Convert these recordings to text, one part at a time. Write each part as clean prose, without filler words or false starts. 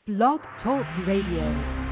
Blog Talk Radio.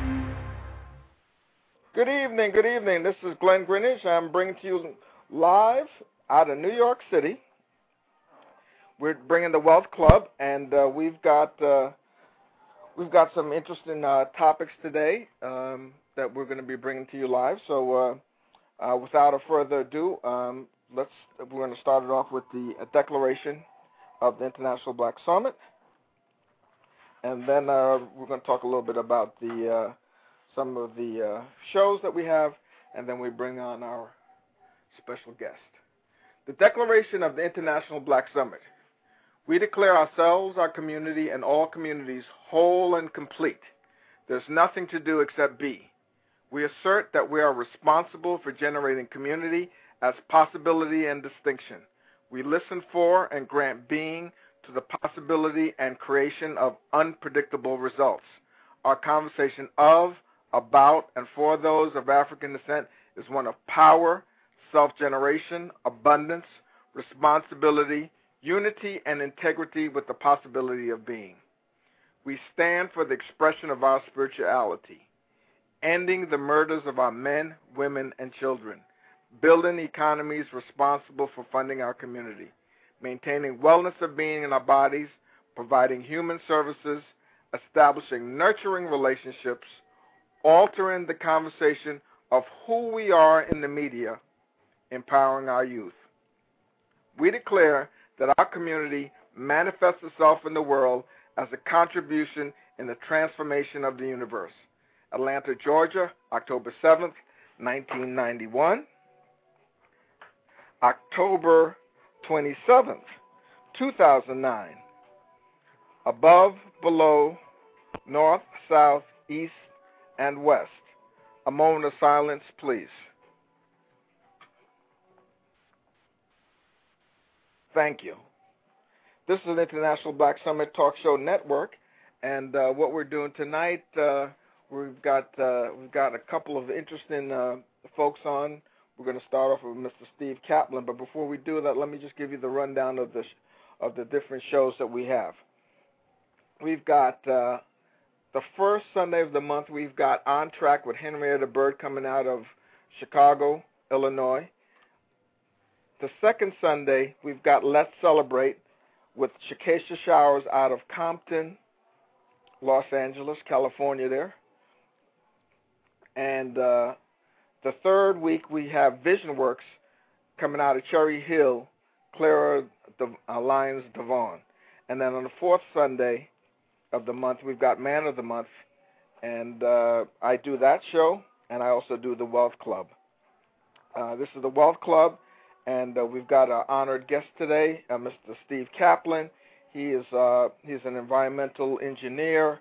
Good evening, good evening. This is Glenn Greenwich. I'm bringing to you live out of New York City. We're bringing the Wealth Club, and we've got some interesting topics today that we're going to be bringing to you live. So, without a further ado, we're going to start it off with the declaration of the International Black Summit, and then we're going to talk a little bit about some of the shows that we have, and then we bring on our special guest. The Declaration of the International Black Summit. We declare ourselves, our community, and all communities whole and complete. There's nothing to do except be. We assert that we are responsible for generating community as possibility and distinction. We listen for and grant being to the possibility and creation of unpredictable results. Our conversation of, about, and for those of African descent is one of power, self-generation, abundance, responsibility, unity, and integrity with the possibility of being. We stand for the expression of our spirituality, ending the murders of our men, women, and children, building economies responsible for funding our community, maintaining wellness of being in our bodies, providing human services, establishing nurturing relationships, altering the conversation of who we are in the media, empowering our youth. We declare that our community manifests itself in the world as a contribution in the transformation of the universe. Atlanta, Georgia, October 7th, 1991. October 27th, 2009. Above, below, north, south, east, and west. A moment of silence, please. Thank you. This is an International Black Summit Talk Show Network, and what we're doing tonight, we've got a couple of interesting folks on. We're going to start off with Mr. Steve Kaplan, but before we do that, let me just give you the rundown of the different shows that we have. We've got the first Sunday of the month. We've got On Track with Henrietta Bird coming out of Chicago, Illinois. The second Sunday, we've got Let's Celebrate with Shakesha Showers out of Compton, Los Angeles, California there. And the third week, we have VisionWorks coming out of Cherry Hill, Clara Lyons Devon. And then on the fourth Sunday of the month, we've got Man of the Month. And I do that show, and I also do the Wealth Club. This is the Wealth Club. And we've got an honored guest today, Mr. Steve Kaplan. He's an environmental engineer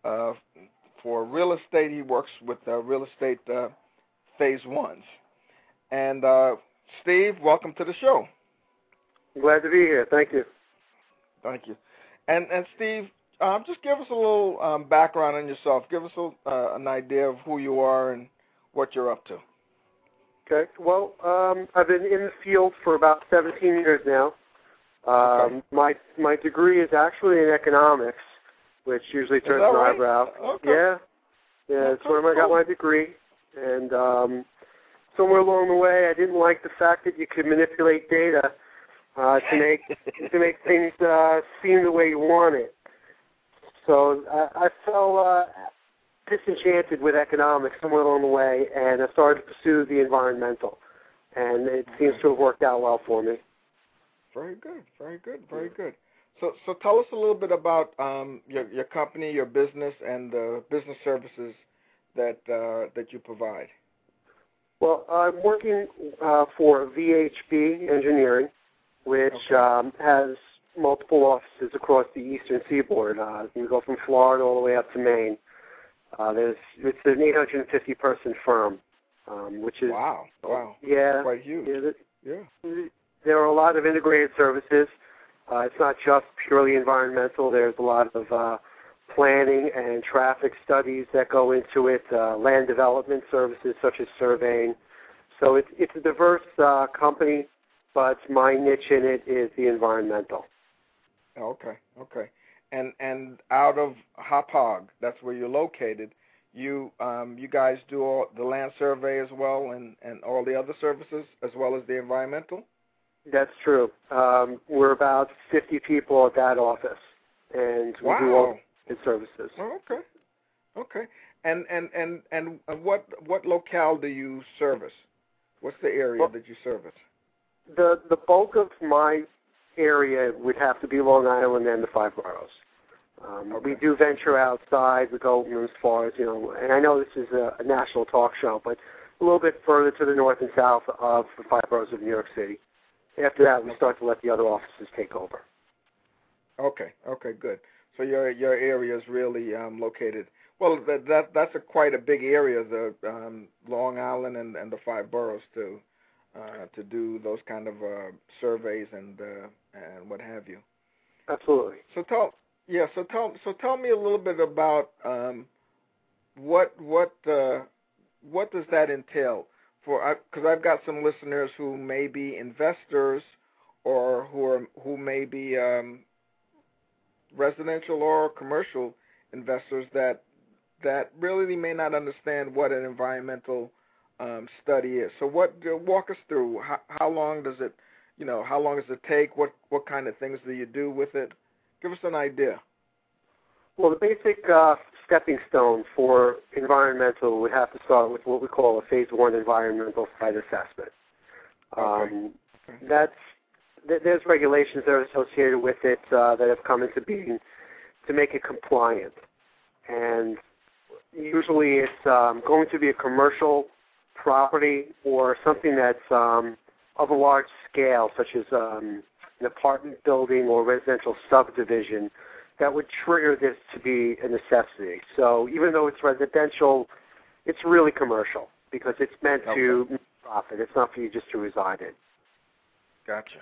for real estate. He works with real estate phase ones. And Steve, welcome to the show. Glad to be here. Thank you. Thank you. And Steve, just give us a little background on yourself. Give us an idea of who you are and what you're up to. Okay. Well, I've been in the field for about 17 years now. Okay. My degree is actually in economics, which usually turns an right? eyebrow. Okay. Yeah. That's where I got my degree. And somewhere along the way, I didn't like the fact that you could manipulate data to make things seem the way you want it. So I fell disenchanted with economics somewhere along the way, and I started to pursue the environmental, and it seems to have worked out well for me. Very good, very good, very good. So tell us a little bit about your company, your business, and the business services that you provide. Well, I'm working for VHB Engineering, which has multiple offices across the eastern seaboard. You go from Florida all the way up to Maine. It's an 850-person firm, which is wow, yeah, quite huge. Yeah. There are a lot of integrated services. It's not just purely environmental. There's a lot of planning and traffic studies that go into it. Land development services such as surveying. So it's a diverse company, but my niche in it is the environmental. Okay. and out of Hauppauge, that's where you're located. You guys do all the land survey as well, and all the other services as well as the environmental. That's true. We're about 50 people at that office, and we do all the services. Oh, okay. Okay. And what locale do you service? What's the area that you service? The bulk of my area would have to be Long Island and the 5 boroughs. We do venture outside. We go as far as, and I know this is a national talk show, but a little bit further to the north and south of the 5 boroughs of New York City. After that, we start to let the other offices take over. Okay, good. So your area is really located. Well, that's quite a big area, the Long Island and the 5 boroughs to do those kind of surveys and what have you. Absolutely. So tell me a little bit about what does that entail? Because I've got some listeners who may be investors or who may be residential or commercial investors that really may not understand what an environmental study is. So walk us through how long does it take? What kind of things do you do with it? Give us an idea. Well, the basic stepping stone for environmental would have to start with what we call a Phase 1 environmental site assessment. There's regulations that are associated with it that have come into being to make it compliant. And usually it's going to be a commercial property or something that's of a large scale, such as an apartment building or residential subdivision, that would trigger this to be a necessity. So even though it's residential, it's really commercial because it's meant to make profit. It's not for you just to reside in. Gotcha.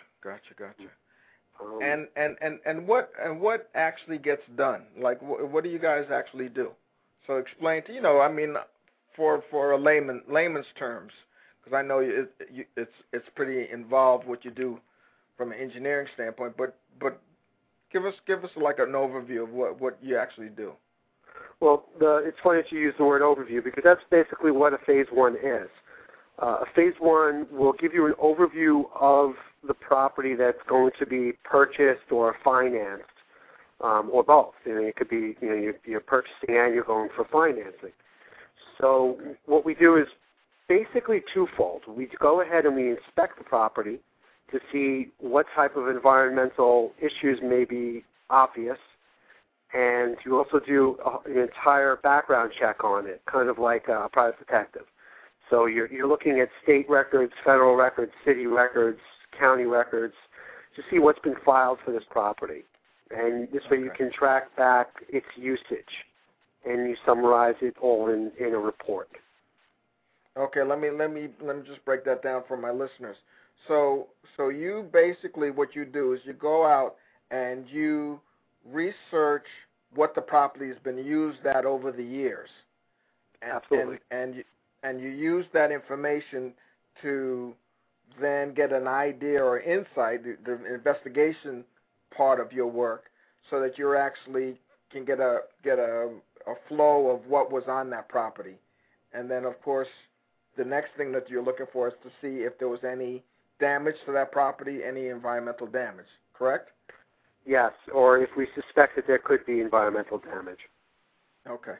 And what actually gets done? Like, what do you guys actually do? So explain to for a layman's terms, because I know it's pretty involved what you do from an engineering standpoint. But give us like an overview of what you actually do. Well, it's funny that you use the word overview because that's basically what a Phase 1 is. A Phase 1 will give you an overview of the property that's going to be purchased or financed, or both. It could be you're purchasing and you're going for financing. So what we do is basically twofold. We go ahead and we inspect the property to see what type of environmental issues may be obvious, and you also do an entire background check on it, kind of like a private detective. So you're looking at state records, federal records, city records, county records to see what's been filed for this property. And this way you can track back its usage, and you summarize it all in a report. Okay, let me just break that down for my listeners. So you basically, what you do is you go out and you research what the property has been used at over the years. Absolutely. And you use that information to then get an idea or insight, the investigation part of your work, so that you actually can get a flow of what was on that property. And then, of course, the next thing that you're looking for is to see if there was any damage to that property, any environmental damage, correct? Yes, or if we suspect that there could be environmental damage. Okay.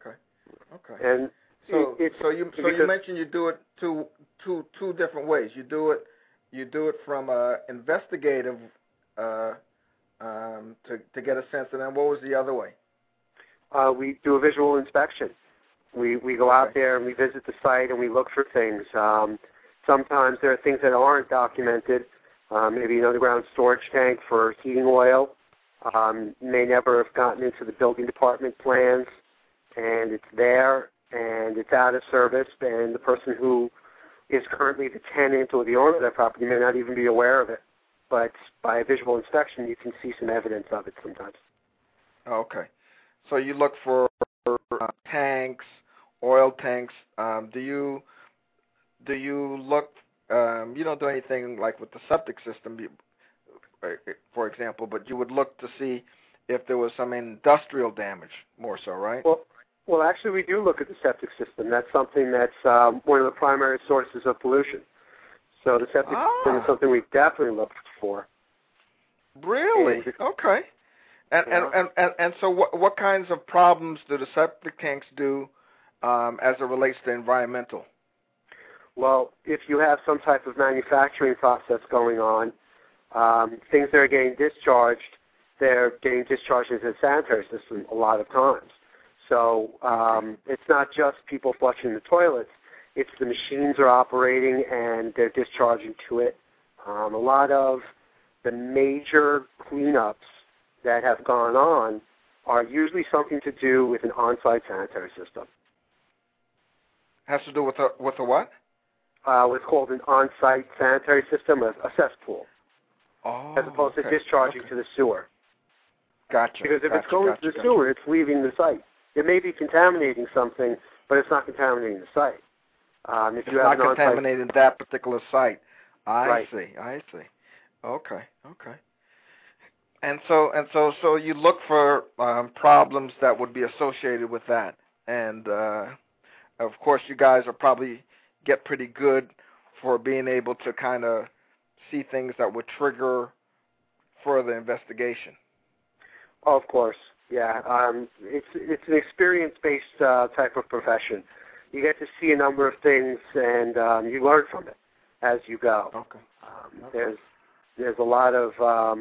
And so you mentioned you do it two different ways. You do it from a investigative to get a sense, and then what was the other way? We do a visual inspection. We go out there and we visit the site and we look for things. Sometimes there are things that aren't documented. Maybe an underground storage tank for heating oil may never have gotten into the building department plans, and it's there, and it's out of service, and the person who is currently the tenant or the owner of that property may not even be aware of it. But by a visual inspection, you can see some evidence of it sometimes. Okay. So you look for tanks, oil tanks. Do you look? You don't do anything like with the septic system, for example, but you would look to see if there was some industrial damage, more so, right? Well, actually, we do look at the septic system. That's something that's one of the primary sources of pollution. So the septic system is something we definitely look for. Really? Okay. And so what kinds of problems do the septic tanks do as it relates to environmental? Well, if you have some type of manufacturing process going on, things that are getting discharged, they're getting discharged into the sanitary system a lot of times. So it's not just people flushing the toilets. It's the machines are operating and they're discharging to it. A lot of the major cleanups that have gone on are usually something to do with an on-site sanitary system. Has to do with a what? What's called an on-site sanitary system, a cesspool, as opposed to discharging to the sewer. Gotcha. Because if it's going to the sewer, it's leaving the site. It may be contaminating something, but it's not contaminating the site. It's not contaminating that particular site. I see. Okay. And so you look for problems that would be associated with that, and of course you guys are probably get pretty good for being able to kind of see things that would trigger further investigation. Oh, of course, yeah. It's an experience-based type of profession. You get to see a number of things, and you learn from it as you go. Okay. There's a lot of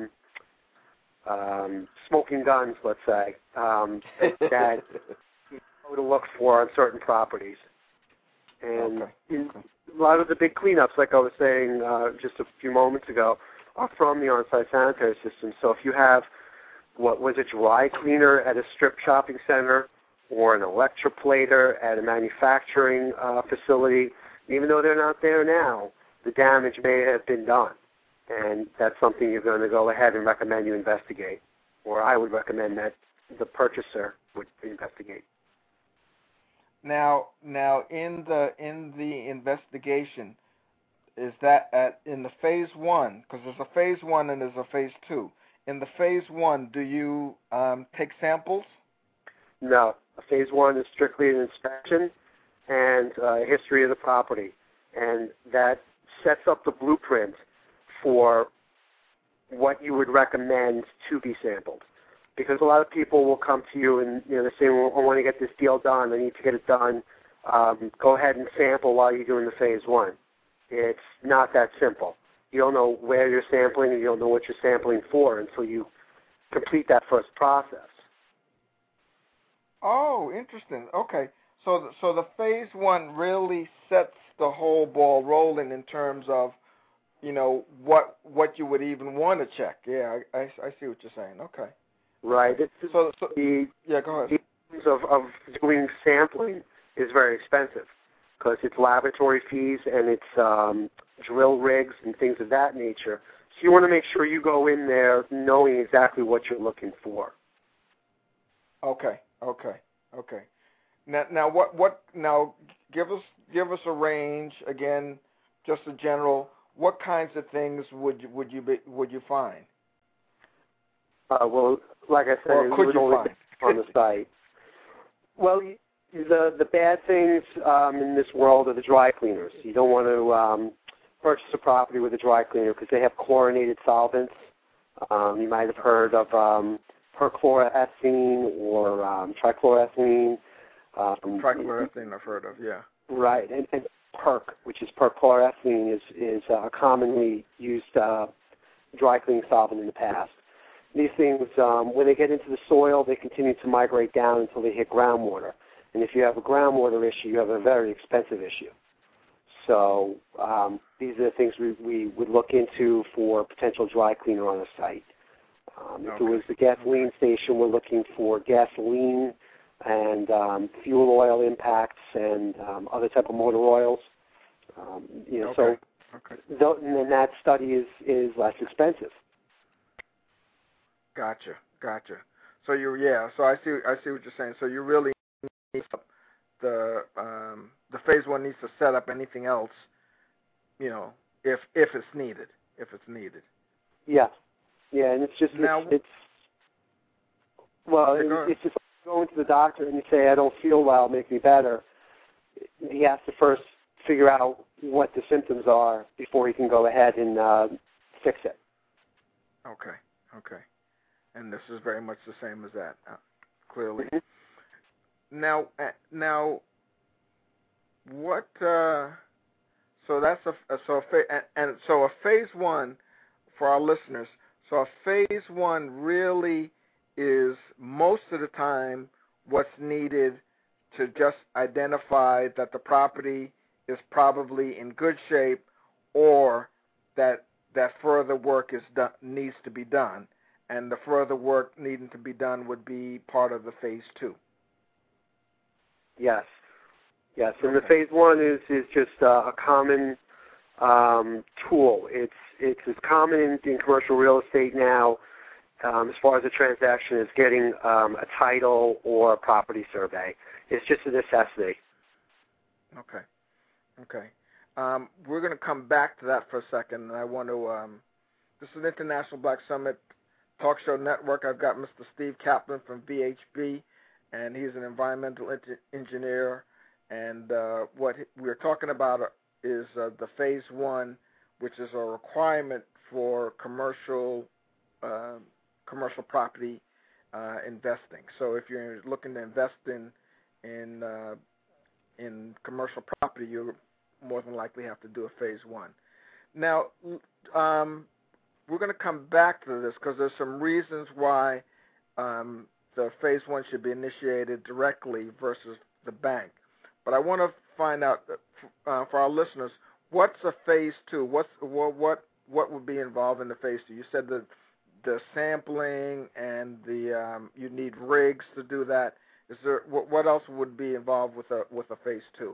smoking guns, let's say, that you know to look for on certain properties. And a lot of the big cleanups, like I was saying just a few moments ago, are from the on-site sanitary system. So if you have what was a dry cleaner at a strip shopping center or an electroplater at a manufacturing facility, even though they're not there now, the damage may have been done. And that's something you're going to go ahead and recommend you investigate. Or I would recommend that the purchaser would investigate. Now, in the investigation, is that in the phase one? Because there's a phase one and there's a phase two. In the phase one, do you take samples? No, phase one is strictly an inspection and history of the property, and that sets up the blueprint for what you would recommend to be sampled. Because a lot of people will come to you and they say, well, I want to get this deal done. I need to get it done. Go ahead and sample while you're doing the phase one. It's not that simple. You don't know where you're sampling and you don't know what you're sampling for until you complete that first process. Oh, interesting. Okay. So the phase one really sets the whole ball rolling in terms of, what you would even want to check. Yeah, I see what you're saying. Okay. Right. So go ahead. The means of doing sampling is very expensive because it's laboratory fees and it's drill rigs and things of that nature. So you want to make sure you go in there knowing exactly what you're looking for. Okay. Now what? Now give us a range again, just a general. What kinds of things would you find? Well, like I said, it would only be on the site. Well, the bad things in this world are the dry cleaners. You don't want to purchase a property with a dry cleaner because they have chlorinated solvents. You might have heard of perchloroethylene or trichloroethylene. Trichloroethylene I've heard of, yeah. Right, and perc, which is perchloroethylene, is a commonly used dry cleaning solvent in the past. These things, when they get into the soil, they continue to migrate down until they hit groundwater. And if you have a groundwater issue, you have a very expensive issue. So these are the things we would look into for potential dry cleaner on a site. If it was the gasoline station, we're looking for gasoline and fuel oil impacts and other type of motor oils. So then that study is less expensive. Gotcha. So so I see what you're saying. So you really need the phase one needs to set up anything else, if it's needed. Yeah, and it's just Well, it's just like going to the doctor and you say, I don't feel well, make me better. He has to first figure out what the symptoms are before he can go ahead and fix it. Okay. And this is very much the same as that, clearly. Mm-hmm. Now, what? So that's a phase one for our listeners. So a phase one really is most of the time what's needed to just identify that the property is probably in good shape, or that further work needs to be done, and the further work needing to be done would be part of the phase two. Yes. And the phase one is just a common tool. It's as common in commercial real estate now, as far as a transaction, as getting a title or a property survey. It's just a necessity. Okay. We're going to come back to that for a second, and I want to. This is International Black Summit Talk Show Network. I've got Mr. Steve Kaplan from VHB, and he's an environmental engineer. And what we're talking about is the phase one, which is a requirement for commercial property investing. So if you're looking to invest in commercial property, you more than likely have to do a phase one. Now, we're going to come back to this because there's some reasons why the phase one should be initiated directly versus the bank. But I want to find out for our listeners, what's a phase two? What would be involved in the phase two? You said that the sampling and the you need rigs to do that. Is there what else would be involved with a phase two?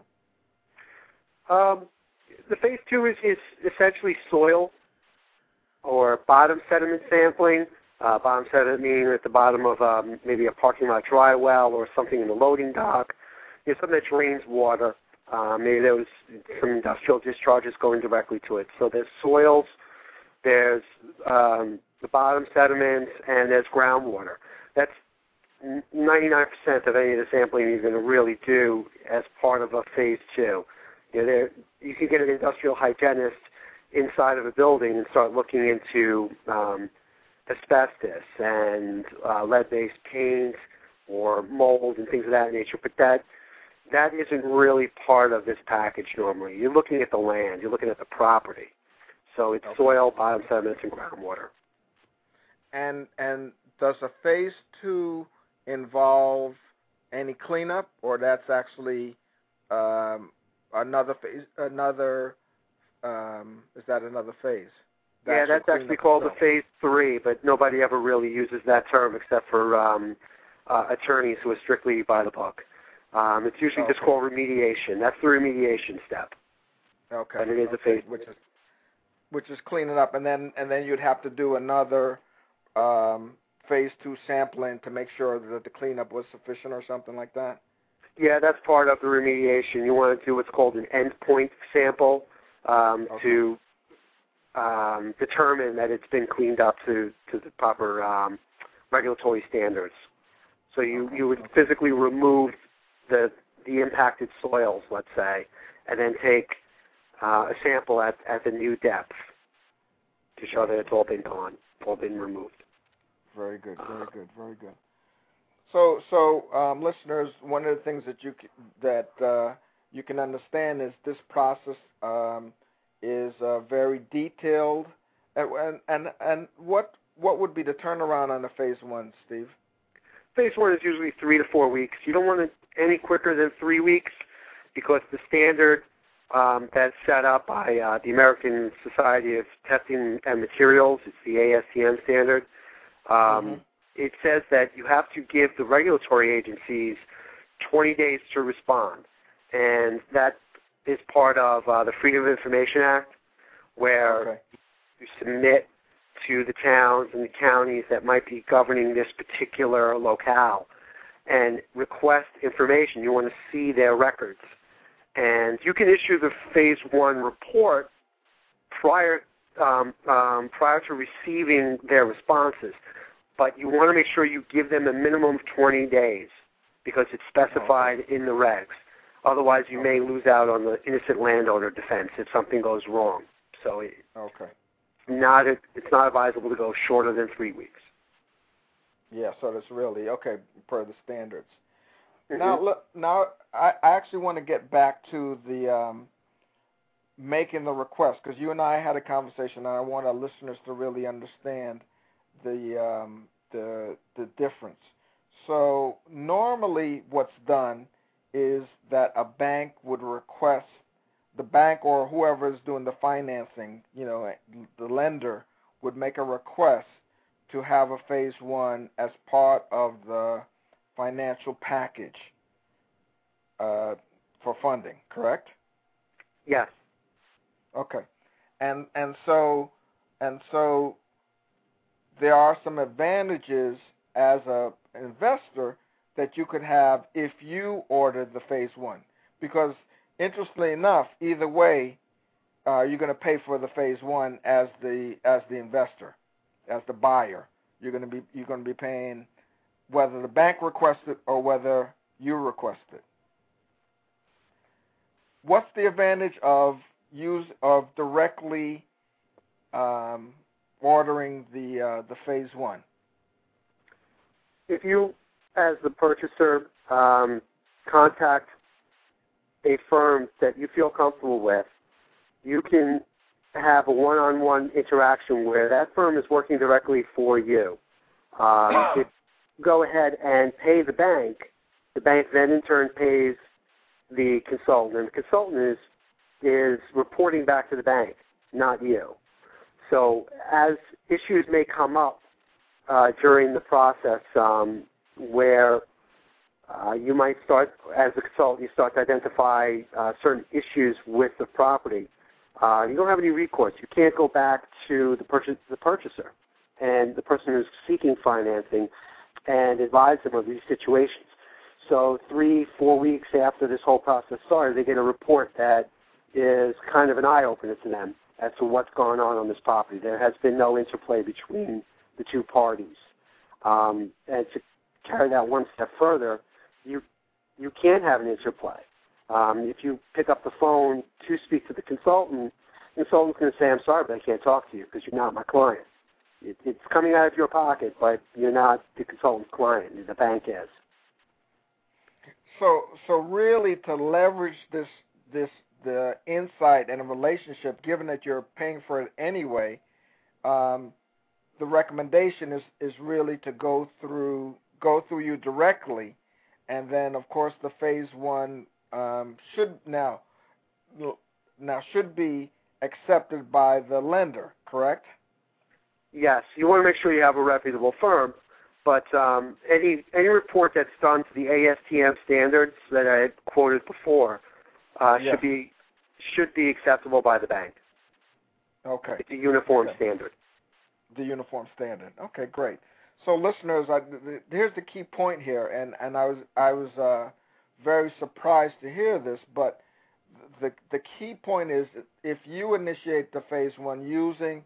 The phase two is essentially soil or bottom sediment sampling. Bottom sediment meaning at the bottom of maybe a parking lot dry well or something in the loading dock. Something that drains water. Maybe there was some industrial discharges going directly to it. So there's soils, there's the bottom sediments, and there's groundwater. That's 99% of any of the sampling you're going to really do as part of a phase two. You can get an industrial hygienist inside of a building and start looking into asbestos and lead-based paint or mold and things of that nature, but that isn't really part of this package normally. You're looking at the land. You're looking at the property. So it's soil, bottom sediments, and groundwater. And does a phase two involve any cleanup, or that's actually another phase? Is that another phase? That's actually called a phase three, but nobody ever really uses that term except for attorneys who are strictly by the book. It's usually just called remediation. That's the remediation step. Okay. And it is a phase, which is cleaning up, and then you'd have to do another phase two sampling to make sure that the cleanup was sufficient or something like that. Yeah, that's part of the remediation. You want to do what's called an endpoint sample to determine that it's been cleaned up to the proper regulatory standards. So you would physically remove the impacted soils, let's say, and then take a sample at the new depth to show that it's all been gone, all been removed. Very good. So listeners, one of the things that you can understand is this process is very detailed. And what would be the turnaround on the phase one, Steve? Phase one is usually 3 to 4 weeks. You don't want it any quicker than 3 weeks because the standard that's set up by the American Society of Testing and Materials, it's the ASTM standard, it says that you have to give the regulatory agencies 20 days to respond. And that is part of the Freedom of Information Act, where you submit to the towns and the counties that might be governing this particular locale and request information. You want to see their records. And you can issue the phase one report prior to receiving their responses. but you want to make sure you give them a minimum of 20 days because it's specified in the regs. Otherwise, you may lose out on the innocent landowner defense if something goes wrong. So it's not advisable to go shorter than 3 weeks. Yeah, so that's really, per the standards. Mm-hmm. Now I actually want to get back to the making the request, because you and I had a conversation, and I want our listeners to really understand the difference. So normally what's done is that a bank would request, the bank or whoever is doing the financing, the lender would make a request to have a phase one as part of the financial package for funding, correct? Yes. Okay. And so there are some advantages as an investor that you could have if you ordered the phase one, because interestingly enough, either way, you're going to pay for the phase one as the investor, as the buyer. You're going to be paying whether the bank requests it or whether you request it. What's the advantage of directly ordering the phase one? If you, as the purchaser, contact a firm that you feel comfortable with, you can have a one-on-one interaction where that firm is working directly for you. If you go ahead and pay the bank then in turn pays the consultant, and the consultant is reporting back to the bank, not you. So as issues may come up during the process where you might start, as a consultant, you start to identify certain issues with the property, you don't have any recourse. You can't go back to the purchaser and the person who's seeking financing and advise them of these situations. So 3-4 weeks after this whole process started, they get a report that is kind of an eye-opener to them as to what's going on this property. There has been no interplay between the two parties. And to carry that one step further, you can have an interplay. If you pick up the phone to speak to the consultant's going to say, "I'm sorry, but I can't talk to you because you're not my client." It's coming out of your pocket, but you're not the consultant's client. The bank is. So really, to leverage the insight and a relationship, given that you're paying for it anyway, the recommendation is really to go through you directly, and then of course the phase one should be accepted by the lender, correct? Yes, you want to make sure you have a reputable firm, but any report that's done to the ASTM standards that I had quoted before should be acceptable by the bank. Okay. It's a uniform standard. The uniform standard. Okay, great. So, listeners, here's the key point here, and I was very surprised to hear this, but the key point is if you initiate the phase one using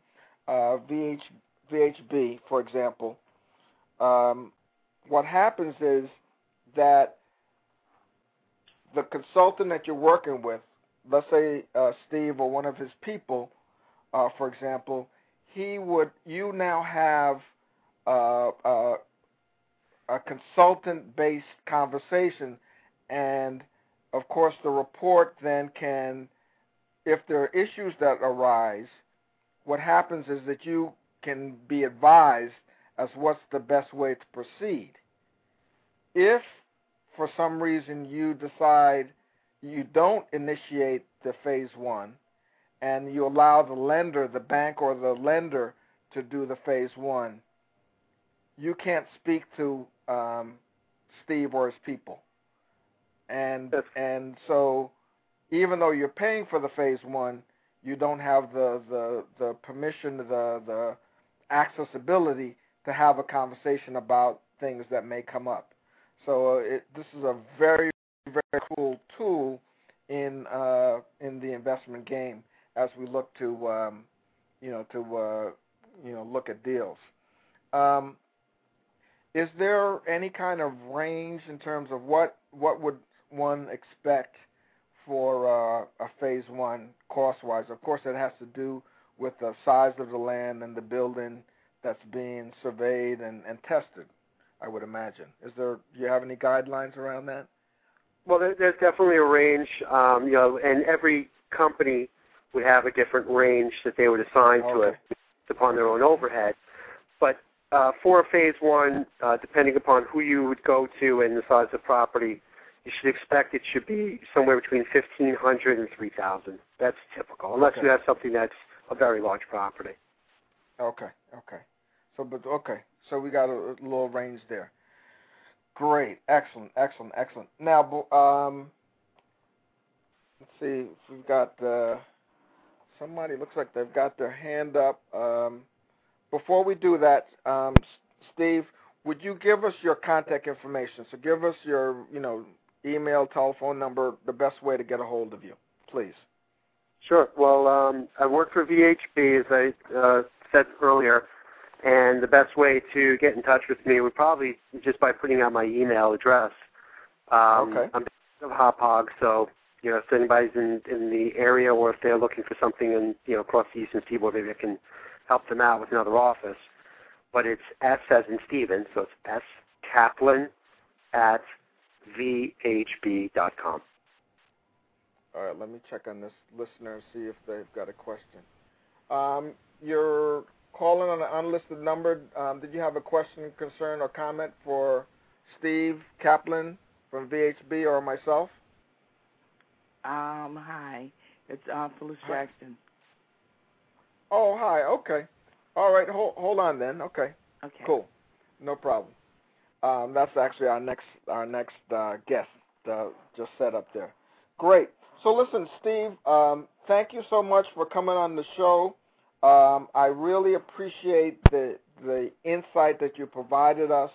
VHB, for example, what happens is that the consultant that you're working with, let's say Steve or one of his people, for example, you now have a consultant-based conversation, and of course the report then can, if there are issues that arise, what happens is that you can be advised as what's the best way to proceed. If for some reason you decide you don't initiate the phase one and you allow the lender, the bank or the lender, to do the phase one, you can't speak to Steve or his people. And so even though you're paying for the phase one, you don't have the permission, the accessibility to have a conversation about things that may come up. So this is a very, very cool tool in the investment game as we look to look at deals. is there any kind of range in terms of what would one expect for a phase one cost-wise? Of course, it has to do with the size of the land and the building that's being surveyed and tested, I would imagine. Do you have any guidelines around that? Well, there's definitely a range, and every company would have a different range that they would assign to it upon their own overhead. But for a phase one, depending upon who you would go to and the size of the property, you should expect it should be somewhere between $1,500 and $3,000. That's typical, unless you have something that's a very large property. Okay. So we got a little range there. Great, excellent. Now, let's see if we've got somebody. Looks like they've got their hand up. Before we do that, Steve, would you give us your contact information? So give us your, email, telephone number, the best way to get a hold of you, please. Sure. Well, I work for VHB, as I said earlier, and the best way to get in touch with me would probably just by putting out my email address. I'm of Hop Hog, so if anybody's in the area or if they're looking for something in across the Eastern Seaboard, maybe I can help them out with another office. But it's S as in Stephen, so it's S Kaplan at VHB.com. All right, let me check on this listener and see if they've got a question. You're calling on an unlisted number. Did you have a question, concern, or comment for Steve Kaplan from VHB or myself? Hi. It's Phyllis Jackson. Oh, hi. Okay. All right. Hold on then. Okay. Cool. No problem. That's actually our next guest just set up there. Great. So listen, Steve, thank you so much for coming on the show. I really appreciate the insight that you provided us.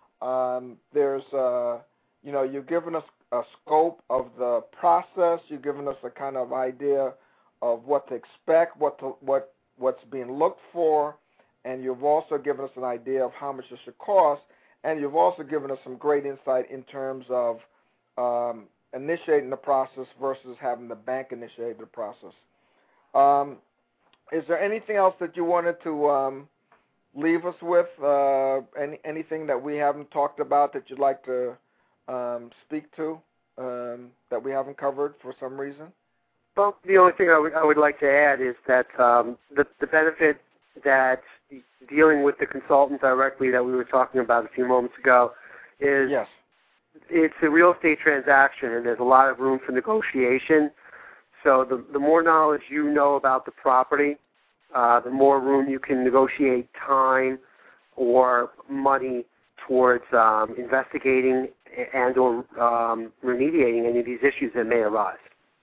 You've given us a scope of the process. You've given us a kind of idea of what to expect, what's being looked for, and you've also given us an idea of how much it should cost, and you've also given us some great insight in terms of initiating the process versus having the bank initiate the process. Is there anything else that you wanted to leave us with? Anything that we haven't talked about that you'd like to speak to that we haven't covered for some reason? Well, the only thing I would like to add is that the benefit that dealing with the consultant directly that we were talking about a few moments ago is it's a real estate transaction, and there's a lot of room for negotiation. So the more knowledge you know about the property, the more room you can negotiate time or money towards investigating and or remediating any of these issues that may arise.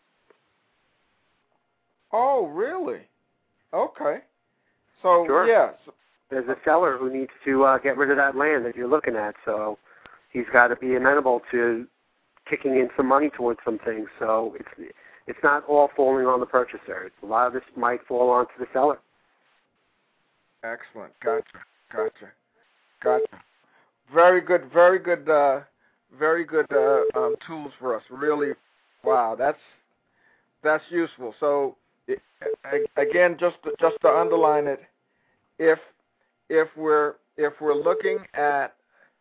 Oh, really? Okay. So, sure. Yes. There's a seller who needs to get rid of that land that you're looking at, so he's got to be amenable to kicking in some money towards some things. So it's not all falling on the purchaser. A lot of this might fall onto the seller. Excellent. Gotcha. Very good tools for us. Really, wow, that's useful. So, again, just to underline it, if we're looking at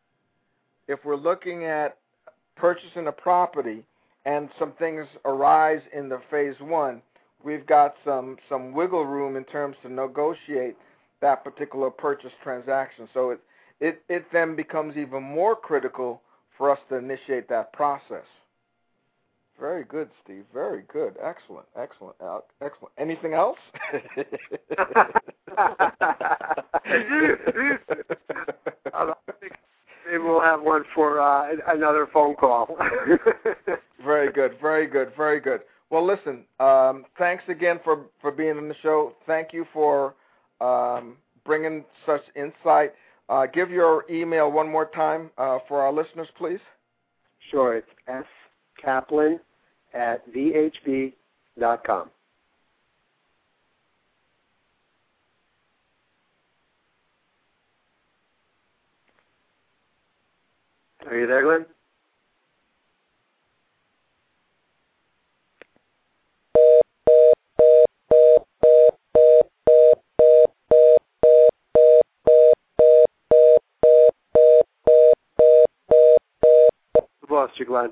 purchasing a property and some things arise in the phase one, we've got some wiggle room in terms to negotiate that particular purchase transaction. So it then becomes even more critical for us to initiate that process. Very good, Steve. Very good. Excellent. Anything else? Maybe we'll have one for another phone call. Very good. Well, listen, thanks again for being on the show. Thank you for bringing such insight. Give your email one more time for our listeners, please. Sure. It's skaplan at vhb.com. Are you there, Glenn? We've lost you, Glenn.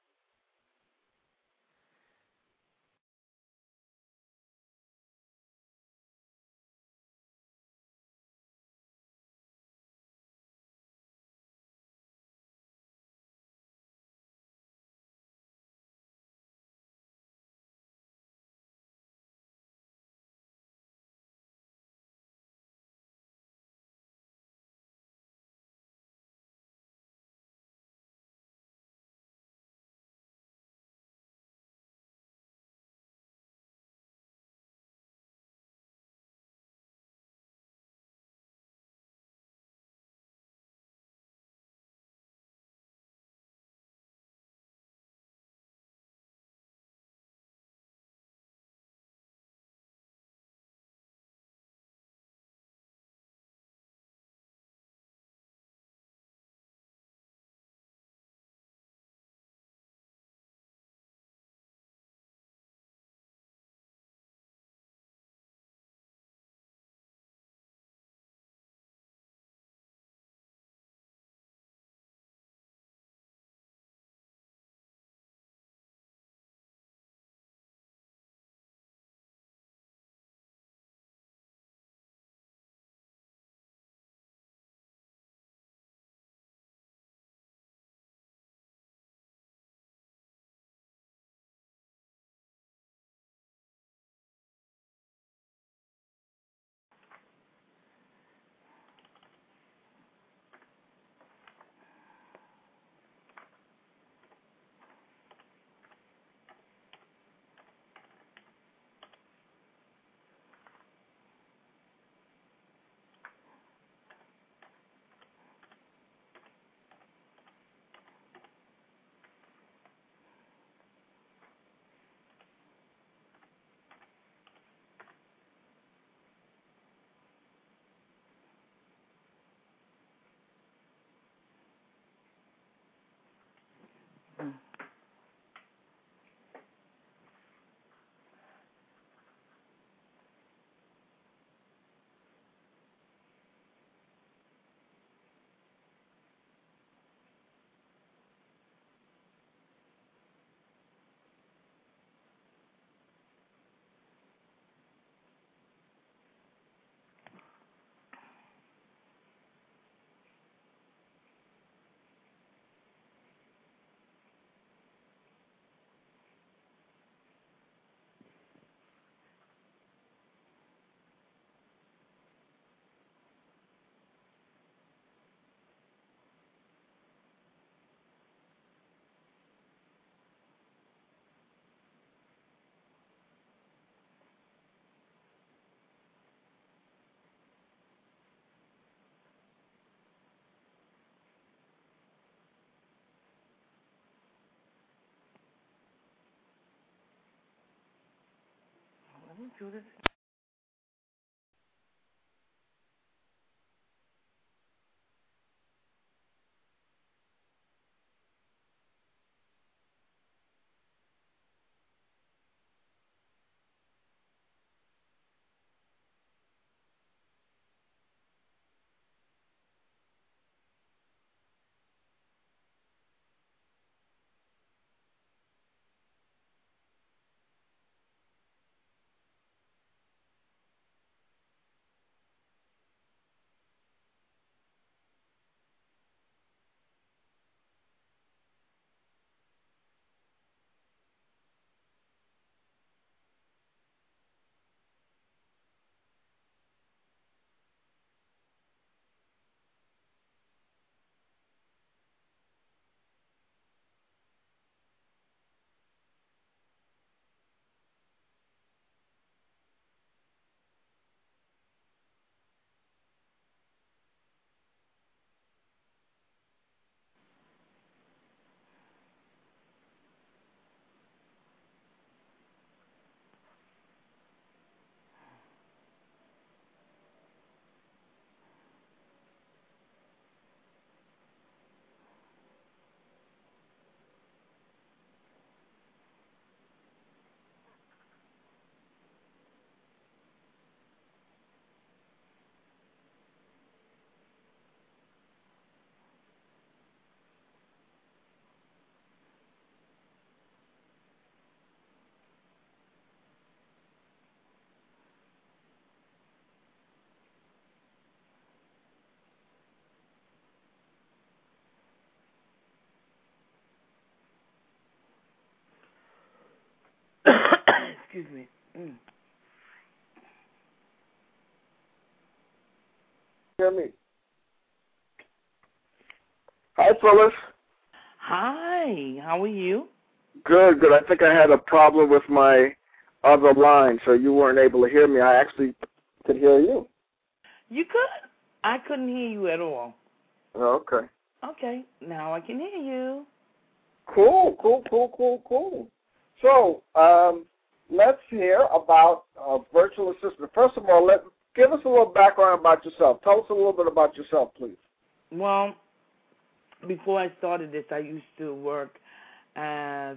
Let me do this. Excuse me. Hear me. Hi, Phyllis. Hi, how are you? Good, good. I think I had a problem with my other line, so you weren't able to hear me. I actually could hear you. You could? I couldn't hear you at all. Oh, okay. Okay, now I can hear you. Cool. So, let's hear about virtual assistant. First of all, give us a little background about yourself. Tell us a little bit about yourself, please. Well, before I started this, I used to work as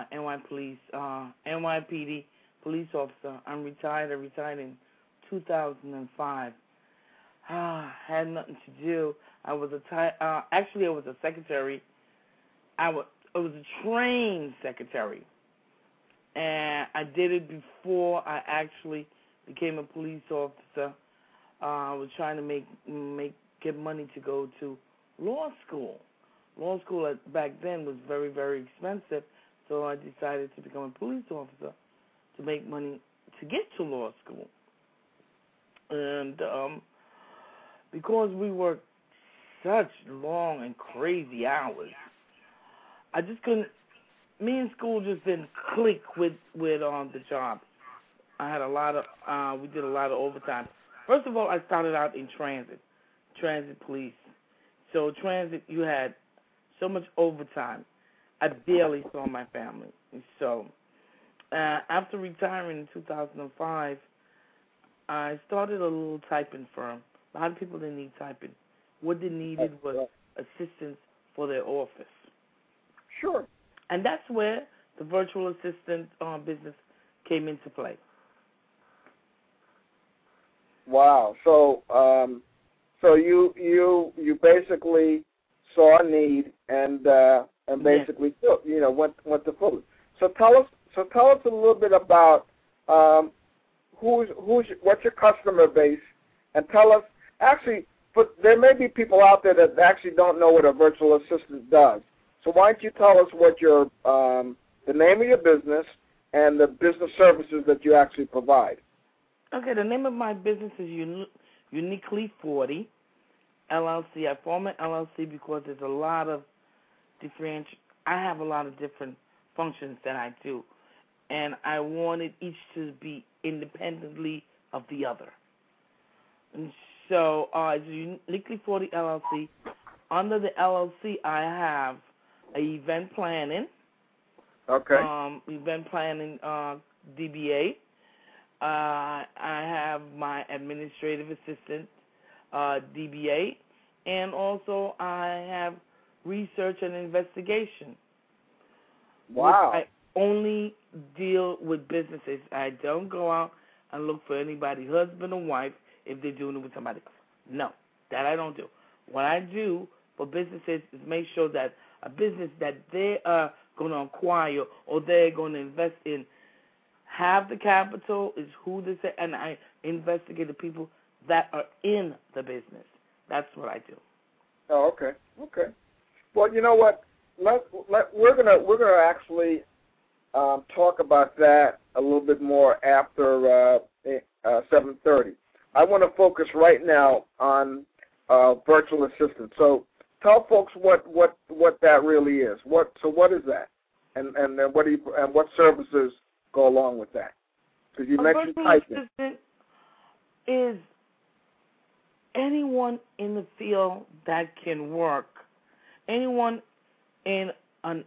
NYPD police officer. I'm retired. I retired in 2005. Had nothing to do. I was actually I was a secretary. I was a trained secretary, and I did it before I actually became a police officer. I was trying to get money to go to law school. Law school back then was very, very expensive, so I decided to become a police officer to make money to get to law school. And because we worked such long and crazy hours, I just couldn't. Me and school just didn't click with the job. I had we did a lot of overtime. First of all, I started out in transit police. So transit, you had so much overtime. I barely saw my family. So after retiring in 2005, I started a little typing firm. A lot of people didn't need typing. What they needed was assistance for their office. Sure. And that's where the virtual assistant business came into play. Wow. So, you basically saw a need and basically went to full. So tell us a little bit about what's your customer base, and tell us actually. But there may be people out there that actually don't know what a virtual assistant does. So why don't you tell us what your the name of your business and the business services that you actually provide? Okay, the name of my business is Uniquely 40 LLC. I formed an LLC because there's a lot of I have a lot of different functions that I do, and I wanted each to be independently of the other. And so it's Uniquely 40 LLC. Under the LLC, I have event planning. Okay. Event planning DBA. I have my administrative assistant DBA, and also I have research and investigation. Wow. I only deal with businesses. I don't go out and look for anybody, husband or wife, if they're doing it with somebody else. No, that I don't do. What I do for businesses is make sure that a business that they are going to acquire or they're going to invest in have the capital, is who they say, and I investigate the people that are in the business. That's what I do. Oh, okay. Well, you know what? We're gonna actually talk about that a little bit more after 7:30. I want to focus right now on virtual assistant. So tell folks what that really is. What is that? And then what services go along with that? Because you mentioned typing. Assistant is anyone in the field that can work, anyone in an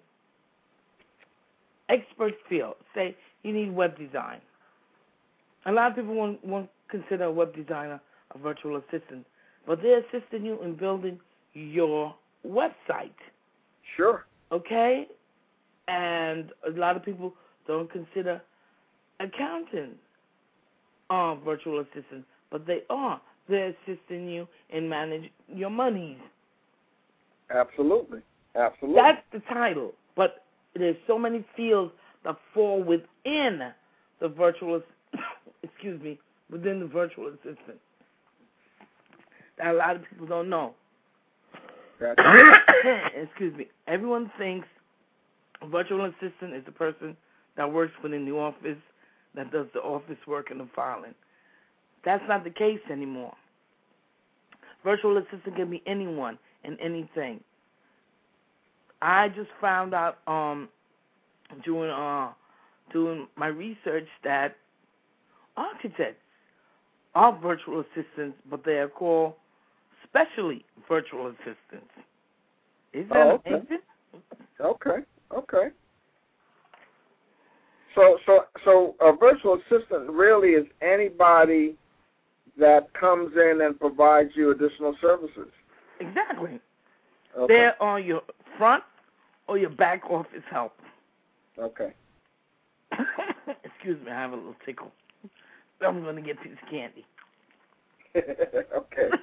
expert field. Say you need web design. A lot of people won't consider a web designer a virtual assistant, but they're assisting you in building your website. Sure. Okay? And a lot of people don't consider accountants virtual assistants, but they are. They're assisting you in managing your monies. Absolutely. That's the title, but there's so many fields that fall within the virtual, within the virtual assistant that a lot of people don't know. Excuse me. Everyone thinks a virtual assistant is the person that works within the office, that does the office work and the filing. That's not the case anymore. Virtual assistant can be anyone and anything. I just found out doing my research that architects are virtual assistants, but they are called specially virtual assistants. Is that amazing? Okay. So a virtual assistant really is anybody that comes in and provides you additional services. Exactly. Okay. They're on your front or your back office help. Okay. Excuse me, I have a little tickle. I'm going to get piece of candy. Okay.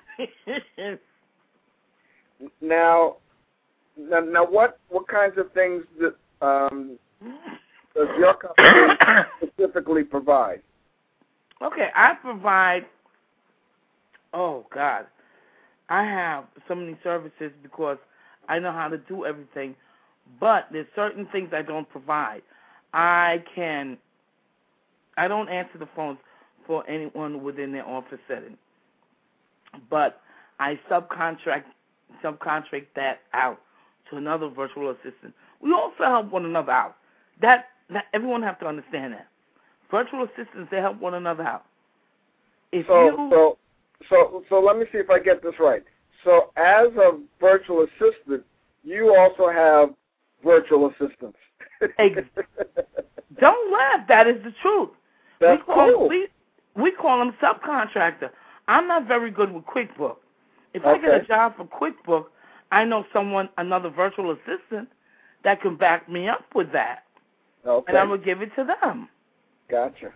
Now, what kinds of things does your company specifically provide? Okay, I provide. Oh God, I have so many services because I know how to do everything, but there's certain things I don't provide. I don't answer the phones for anyone within their office setting, but I subcontract that out to another virtual assistant. We also help one another out. That everyone have to understand that. Virtual assistants, they help one another out. So let me see if I get this right. So as a virtual assistant, you also have virtual assistants. Don't laugh. That is the truth. That's cool. We call them subcontractor. I'm not very good with QuickBooks. If I get a job for QuickBooks, I know another virtual assistant that can back me up with that. Okay. And I will give it to them. Gotcha.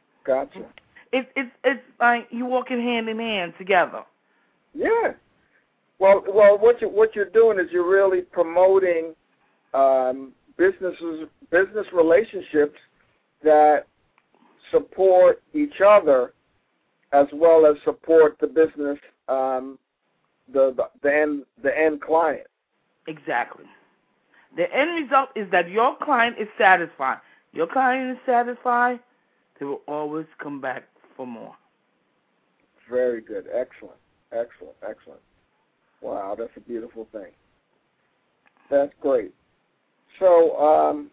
It's like you walking hand in hand together. Yeah. Well, what you're doing is you're really promoting business relationships that support each other as well as support the business, the end client. Exactly. The end result is that your client is satisfied. Your client is satisfied, they will always come back for more. Very good. Excellent. Wow, that's a beautiful thing. That's great. So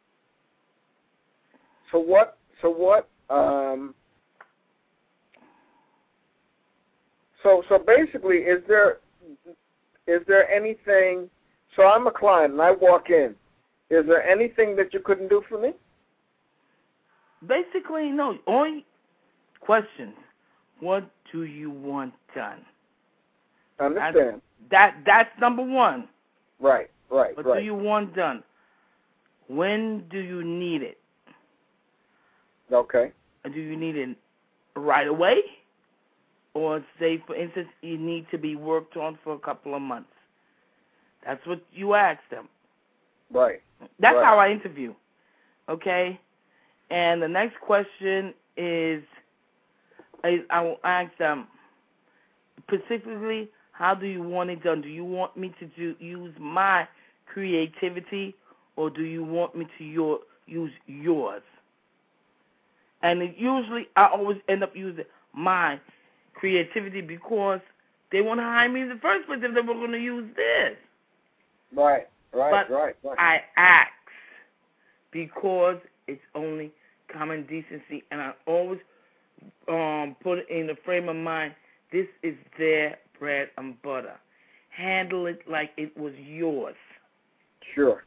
basically, is there anything? So I'm a client and I walk in. Is there anything that you couldn't do for me? Basically, no. Only questions. What do you want done? I understand. That's number one. Right. What do you want done? When do you need it? Okay. Do you need it right away? Or say, for instance, you need to be worked on for a couple of months. That's what you ask them. Right. That's how I interview. Okay? And the next question is I will ask them specifically, how do you want it done? Do you want me to use my creativity, or do you want me to use yours? And I always end up using my creativity because they want to hire me in the first place if they were going to use this. Right. But I ask because it's only common decency, and I always put it in the frame of mind, this is their bread and butter. Handle it like it was yours. Sure.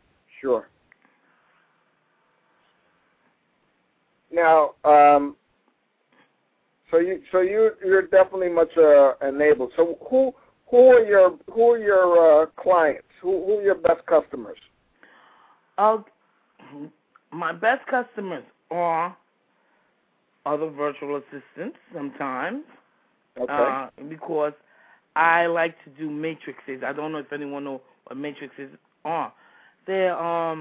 Now, so you're definitely much enabled. So who are your clients? Who are your best customers? My best customers are other virtual assistants sometimes. Okay. Because I like to do matrices. I don't know if anyone knows what matrices are. They're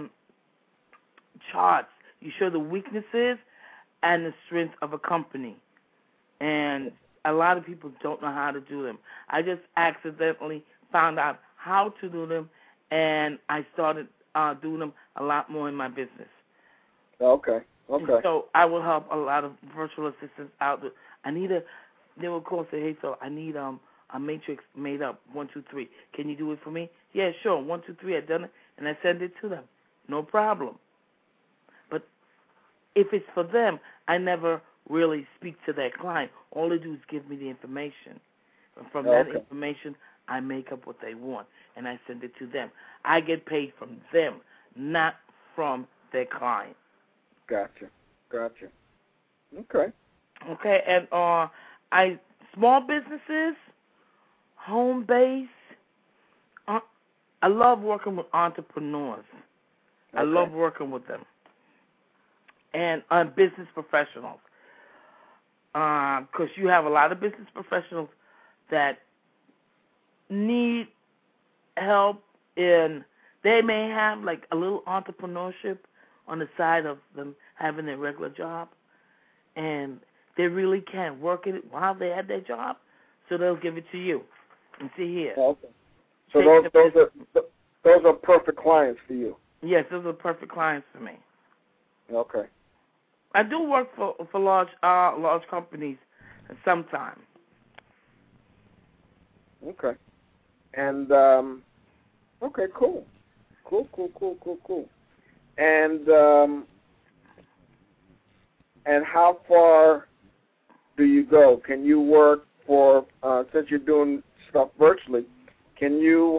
charts. You show the weaknesses and the strength of a company. And a lot of people don't know how to do them. I just accidentally found out how to do them, and I started doing them a lot more in my business. Okay. Okay. And so I will help a lot of virtual assistants out. They will call and say, hey, so I need a matrix made up, 1, 2, 3. Can you do it for me? Yeah, sure. 1, 2, 3. I've done it, and I send it to them. No problem. But if it's for them, I never really speak to their client. All they do is give me the information. And from that information, I make up what they want, and I send it to them. I get paid from them, not from their client. Gotcha. Okay. Okay, and small businesses, home base. I love working with entrepreneurs. Okay. I love working with them, and business professionals. Because you have a lot of business professionals that need help in. They may have like a little entrepreneurship on the side of them having their regular job, and they really can't work it while they have their job, so they'll give it to you and see here. Okay. So those are perfect clients for you. Yes, those are perfect clients for me. Okay. I do work for large companies sometimes. Okay. And okay, cool. And how far do you go? Can you work for since you're doing stuff virtually? Can you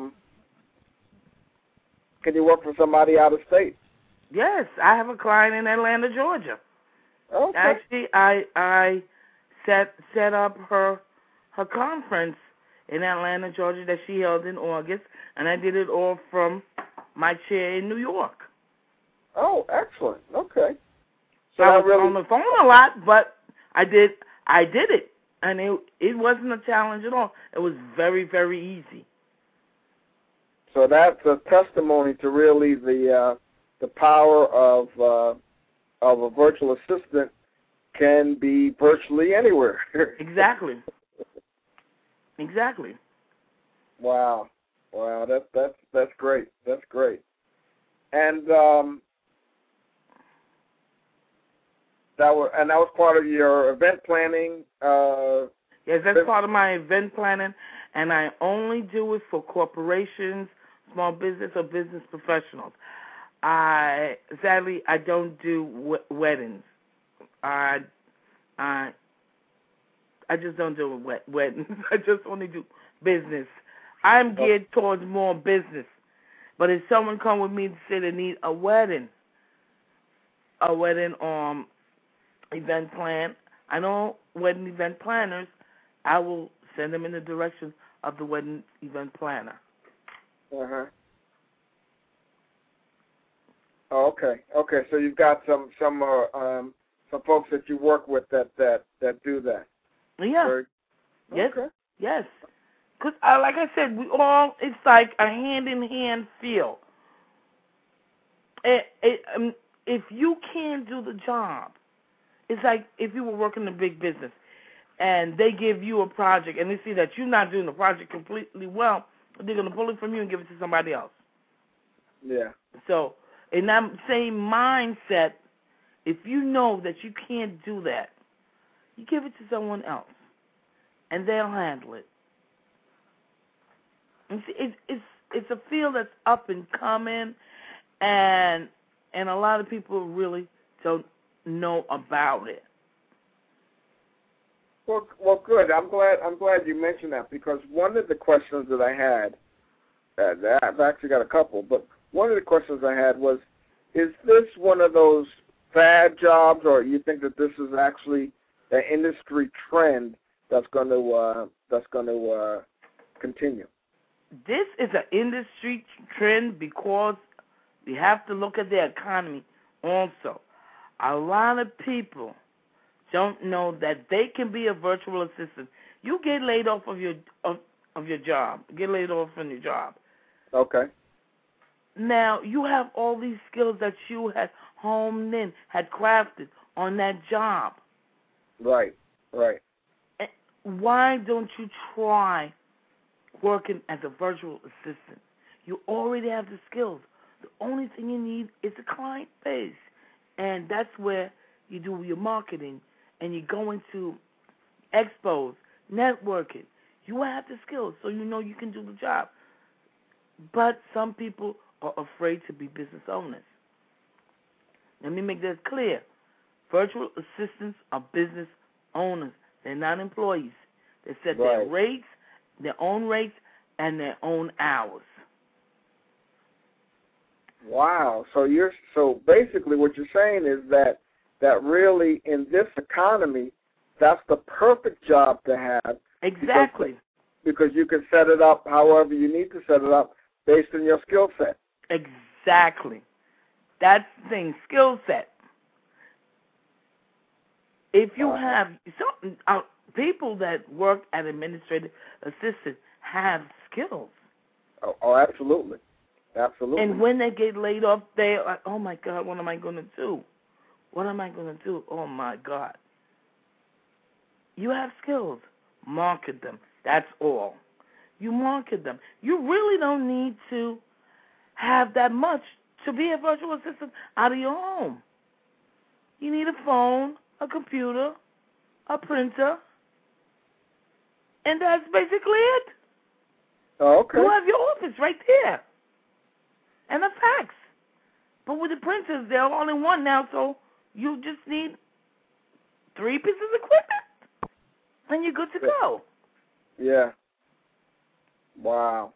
work for somebody out of state? Yes, I have a client in Atlanta, Georgia. Okay. Actually, I set up her conference in Atlanta, Georgia, that she held in August, and I did it all from my chair in New York. Oh, excellent. Okay. So I was really on the phone a lot, but I did it, and it wasn't a challenge at all. It was very, very easy. So that's a testimony to really the power of a virtual assistant can be virtually anywhere. Exactly. Wow. That's great. And that was part of your event planning. Yes, that's part of my event planning, and I only do it for corporations, small business, or business professionals. Sadly, I don't do weddings. I just don't do weddings. I just only do business. I'm geared towards more business. But if someone come with me and say they need a wedding event plan, I know wedding event planners. I will send them in the direction of the wedding event planner. Uh-huh. Oh, okay. So you've got some folks that you work with that do that. Yeah. Yes. Okay. Yes. Because, like I said, it's like a hand-in-hand feel. If you can't do the job, it's like if you were working in a big business and they give you a project and they see that you're not doing the project completely well, they're going to pull it from you and give it to somebody else. Yeah. So in that same mindset, if you know that you can't do that, you give it to someone else, and they'll handle it. And see, it's a field that's up and coming, and a lot of people really don't know about it. Well, good. I'm glad you mentioned that, because one of the questions that I had, I've actually got a couple, but one of the questions I had was, is this one of those fad jobs, or you think that this is actually an industry trend that's going to continue? This is an industry trend because we have to look at the economy also. A lot of people don't know that they can be a virtual assistant. You get laid off of your job. Get laid off from your job. Okay. Now, you have all these skills that you had honed in, had crafted on that job. Right. Why don't you try working as a virtual assistant? You already have the skills. The only thing you need is a client base. And And that's where you do your marketing, and you go into expos, networking. You have the skills, so you know you can do the job. But some people are afraid to be business owners. Let me make that clear. Virtual assistants are business owners. They're not employees. They set their rates, their own rates, and their own hours. Wow. So basically what you're saying is that really in this economy, that's the perfect job to have. Exactly. Because you can set it up however you need to set it up based on your skill set. Exactly. That's the thing, skill set. If you have people that work as administrative assistants have skills. Oh, absolutely. Absolutely. And when they get laid off, they're like, oh, my God, what am I going to do? What am I going to do? Oh, my God. You have skills. Market them. That's all. You market them. You really don't need to have that much to be a virtual assistant out of your home. You need a phone, a computer, a printer, and that's basically it. Oh, okay. You have your office right there. And a fax. But with the printers, they're all in one now, so you just need 3 pieces of equipment, and you're good to go. Yeah. Wow.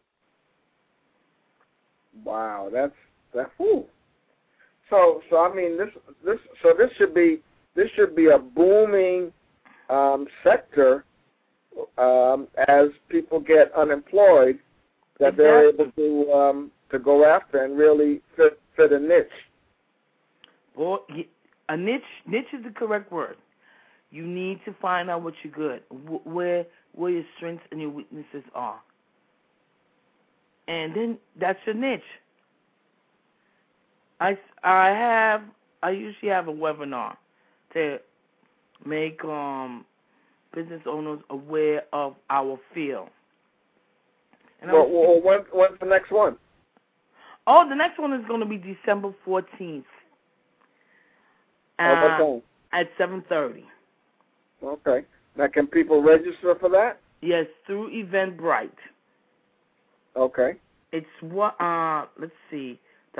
That's whew. So I mean this should be a booming sector as people get unemployed, that they're able to go after and really fit a niche. Well, a niche is the correct word. You need to find out what you're good, where your strengths and your weaknesses are. And then that's your niche. I usually have a webinar to make business owners aware of our field. And when's the next one? Oh, the next one is going to be December 14th. What time? At 7:30. Okay. Now, can people register for that? Yes, through Eventbrite. Okay. It's let's see,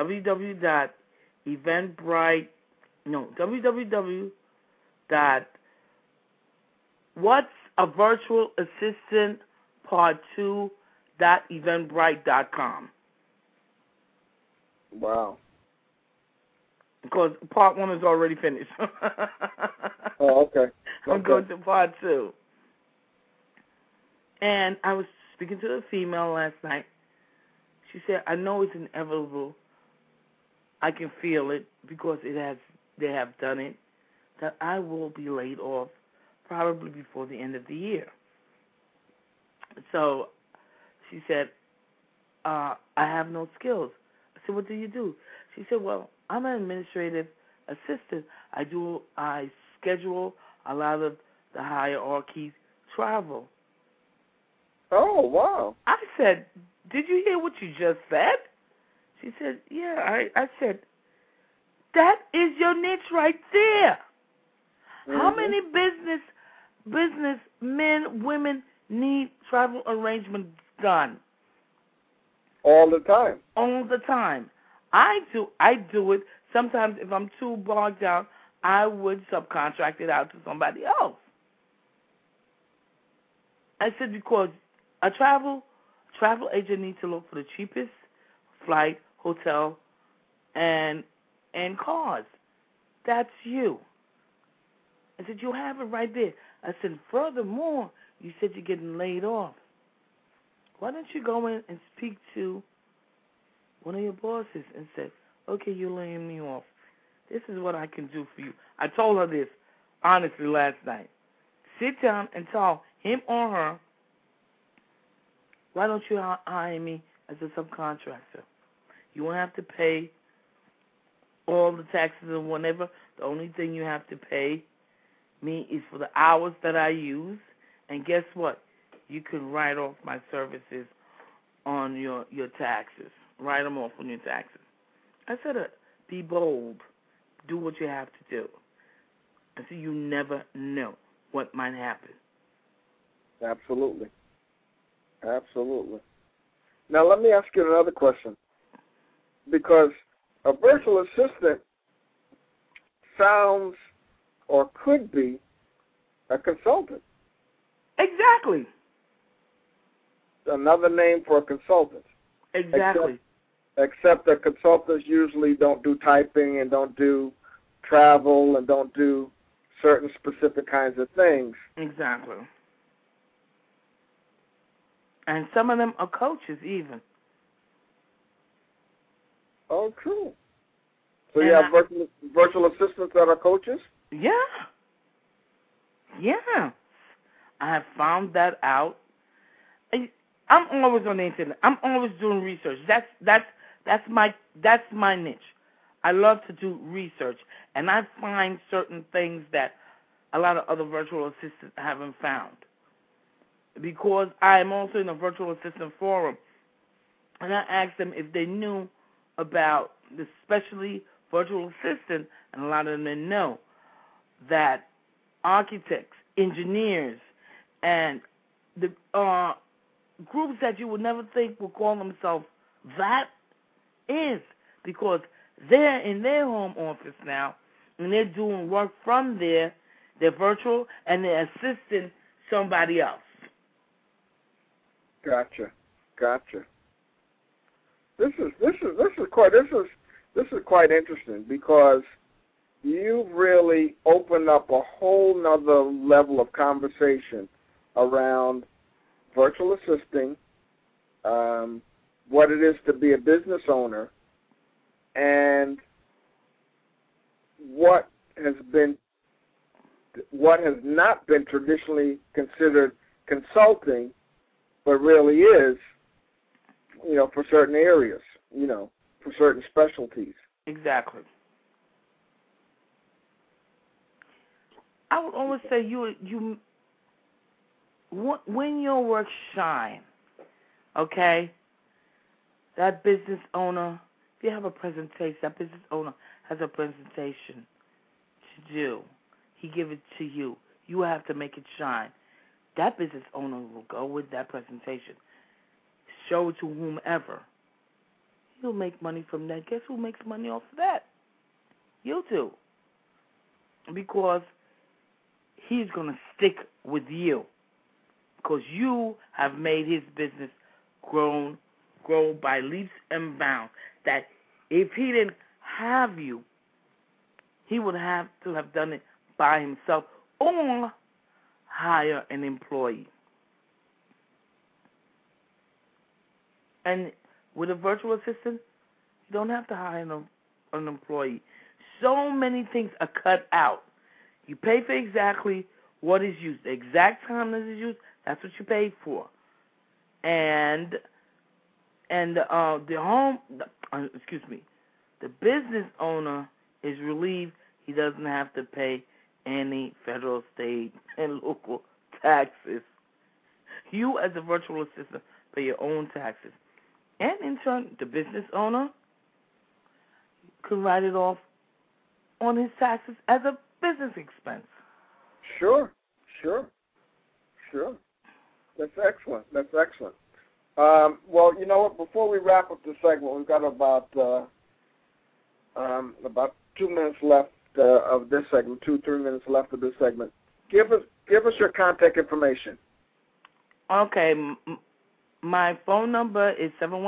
www.whatsavirtualassistantpart2.eventbrite.com. Wow. Because part 1 is already finished. Oh, okay. I'm going to part 2. And I was speaking to a female last night. She said, I know it's inevitable. I can feel it because they have done it, that I will be laid off probably before the end of the year. So she said, I have no skills. I said, what do you do? She said, well, I'm an administrative assistant. I schedule a lot of the hierarchy's travel. Oh, wow. I said, did you hear what you just said? She said, yeah. I said, that is your niche right there. Mm-hmm. How many business men, women need travel arrangements done? All the time. All the time. I do it. Sometimes if I'm too bogged down, I would subcontract it out to somebody else. I said, because a travel agent needs to look for the cheapest flight, hotel, and cars. That's you. I said, you have it right there. I said, furthermore, you said you're getting laid off. Why don't you go in and speak to one of your bosses and say, okay, you're laying me off. This is what I can do for you. I told her this honestly last night. Sit down and tell him or her, why don't you hire me as a subcontractor? You won't have to pay all the taxes or whatever. The only thing you have to pay me is for the hours that I use. And guess what? You can write off my services on your taxes. Write them off on your taxes. I said, be bold. do what you have to do. And so you never know what might happen. Absolutely. Absolutely. Now, let me ask you another question. Because a virtual assistant sounds or could be a consultant. Exactly. Another name for a consultant. Exactly. Except that consultants usually don't do typing and don't do travel and don't do certain specific kinds of things. Exactly. And some of them are coaches even. Oh, true. So you have virtual assistants that are coaches? Yeah. Yeah. I have found that out. I'm always on the internet. I'm always doing research. That's my niche. I love to do research, and I find certain things that a lot of other virtual assistants haven't found. Because I am also in a virtual assistant forum, and I asked them if they knew about, especially virtual assistant, and a lot of them didn't know that architects, engineers, and the groups that you would never think would call themselves that is because they're in their home office now, and they're doing work from there. They're virtual, and they're assisting somebody else. Gotcha. This is quite interesting because you really open up a whole nother level of conversation around virtual assisting, what it is to be a business owner, and what has not been traditionally considered consulting, but really is, for certain areas, for certain specialties. Exactly. I would always say when your work shine, okay, that business owner, if you have a presentation, that business owner has a presentation to do. He give it to you. You have to make it shine. That business owner will go with that presentation, show it to whomever. He'll make money from that. Guess who makes money off of that? You do. Because he's going to stick with you. Because you have made his business grow by leaps and bounds. That if he didn't have you, he would have to have done it by himself or hire an employee. And with a virtual assistant, you don't have to hire an employee. So many things are cut out. You pay for exactly what is used. The exact time that is used, that's what you pay for. And the business owner is relieved he doesn't have to pay any federal, state, and local taxes. You, as a virtual assistant, pay your own taxes. And in turn, the business owner can write it off on his taxes as a business expense. Sure. That's excellent. Well, you know what? Before we wrap up this segment, we've got about 2 minutes left of this segment, 2-3 minutes left of this segment. Give us your contact information. Okay, my phone number is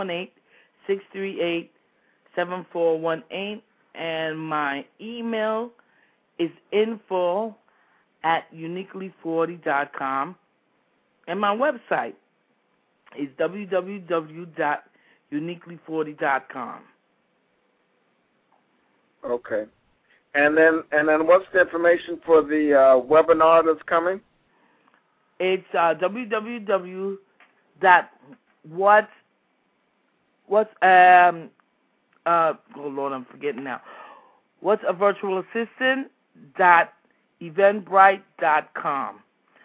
718-638-7418, and my email is info@uniquely40.com, and my website is www.uniquely40.com. Okay. And then what's the information for the webinar that's coming? It's www. Oh Lord, I'm forgetting now. What's a virtual assistant? .eventbrite.com.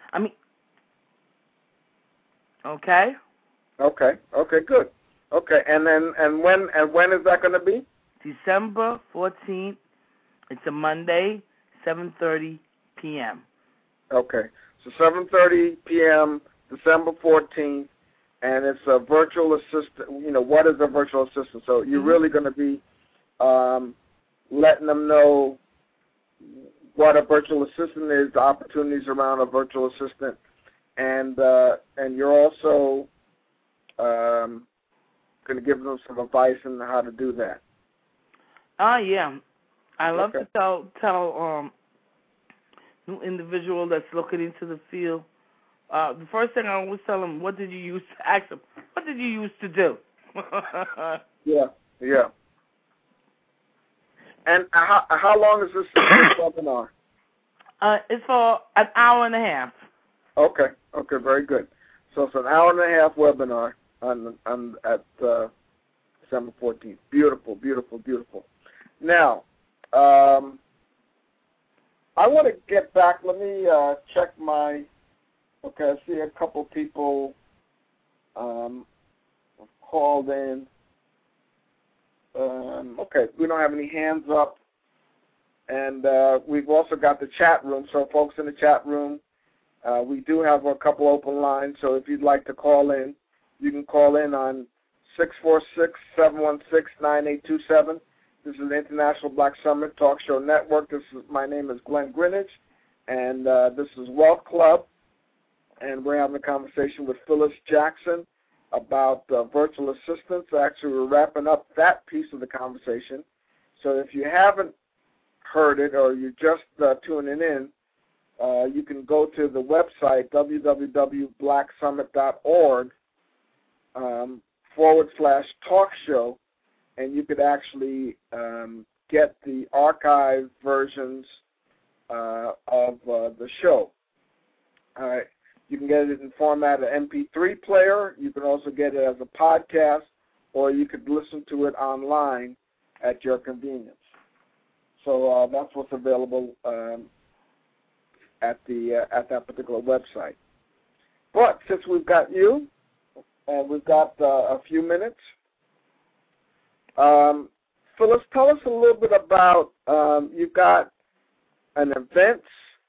Okay. Okay, good. Okay, and when is that going to be? December 14th It's a Monday, 7:30 p.m. Okay. So 7:30 p.m., December 14th, and it's a virtual assistant. You know, what is a virtual assistant? So you're really going to be letting them know what a virtual assistant is, the opportunities around a virtual assistant, and you're also going to give them some advice on how to do that. Yeah. I love to tell new individual that's looking into the field. The first thing I always tell them, what did you use to ask them? What did you use to do? Yeah. And how long is this webinar? It's for an hour and a half. Okay, very good. So it's an hour and a half webinar at December 14th. Beautiful. Now, I want to get back. Let me check my. Okay, I see a couple people called in. Okay, we don't have any hands up. And we've also got the chat room. So folks in the chat room, we do have a couple open lines. So if you'd like to call in, you can call in on 646-716-9827. This is the International Black Summit Talk Show Network. My name is Glenn Greenidge, and this is Wealth Club. And we're having a conversation with Phyllis Jackson about virtual assistants. Actually, we're wrapping up that piece of the conversation. So if you haven't heard it or you're just tuning in, you can go to the website, www.blacksummit.org /talk show, and you could actually get the archived versions of the show. All right. You can get it in format of MP3 player. You can also get it as a podcast, or you could listen to it online at your convenience. So that's what's available at that particular website. But since we've got you, and we've got a few minutes, Phyllis, tell us a little bit about you've got an event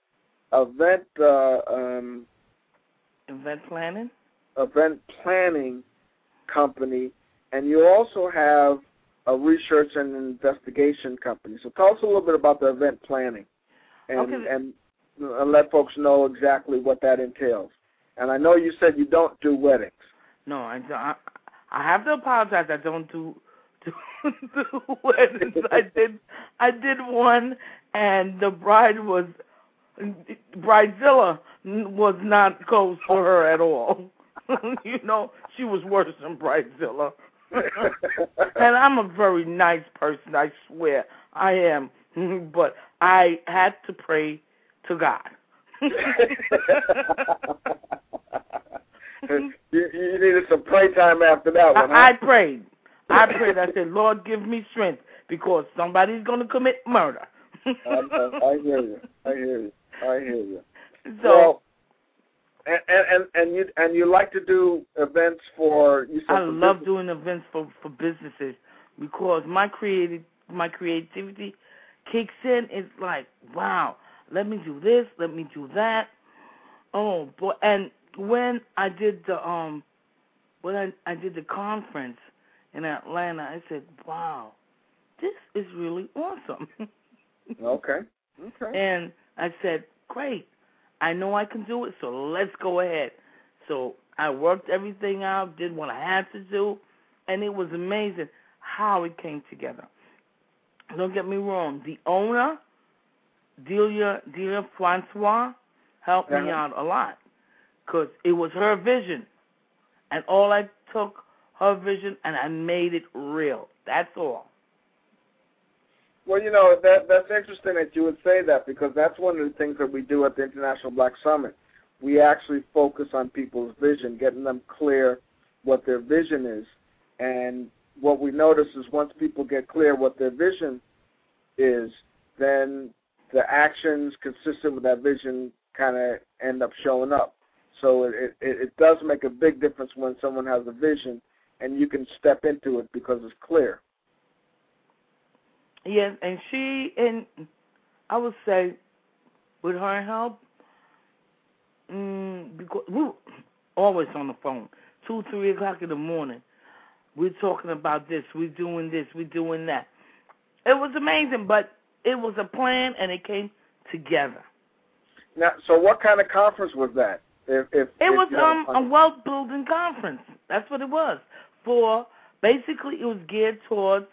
planning company, and you also have a research and investigation company. So tell us a little bit about the event planning, and let folks know exactly what that entails. And I know you said you don't do weddings. No, I have to apologize. I don't do weddings. I did one, and the bridezilla was not close for her at all. You know, she was worse than bridezilla. And I'm a very nice person, I swear. I am. But I had to pray to God. You needed some pray time after that one, huh? I prayed. I said, Lord, give me strength, because somebody's going to commit murder. I hear you. So, well, and you like to do events for. I love doing events for businesses, because my creativity kicks in. It's like, wow, let me do this, let me do that. Oh boy! And when I did the conference in Atlanta, I said, wow, this is really awesome. Okay. And I said, great, I know I can do it, so let's go ahead. So I worked everything out, did what I had to do, and it was amazing how it came together. Don't get me wrong, the owner, Delia Francois, helped me out a lot, because it was her vision, and all I took her vision and I made it real. That's all. Well, you know, that's interesting that you would say that, because that's one of the things that we do at the International Black Summit. We actually focus on people's vision, getting them clear what their vision is. And what we notice is once people get clear what their vision is, then the actions consistent with that vision kind of end up showing up. So it does make a big difference when someone has a vision and you can step into it because it's clear. Yes, and I would say with her help, because we were always on the phone, 2, 3 o'clock in the morning. We're talking about this, we're doing this, we're doing that. It was amazing, but it was a plan, and it came together. Now, so what kind of conference was that? It was a wealth building conference. That's what it was. Basically, it was geared towards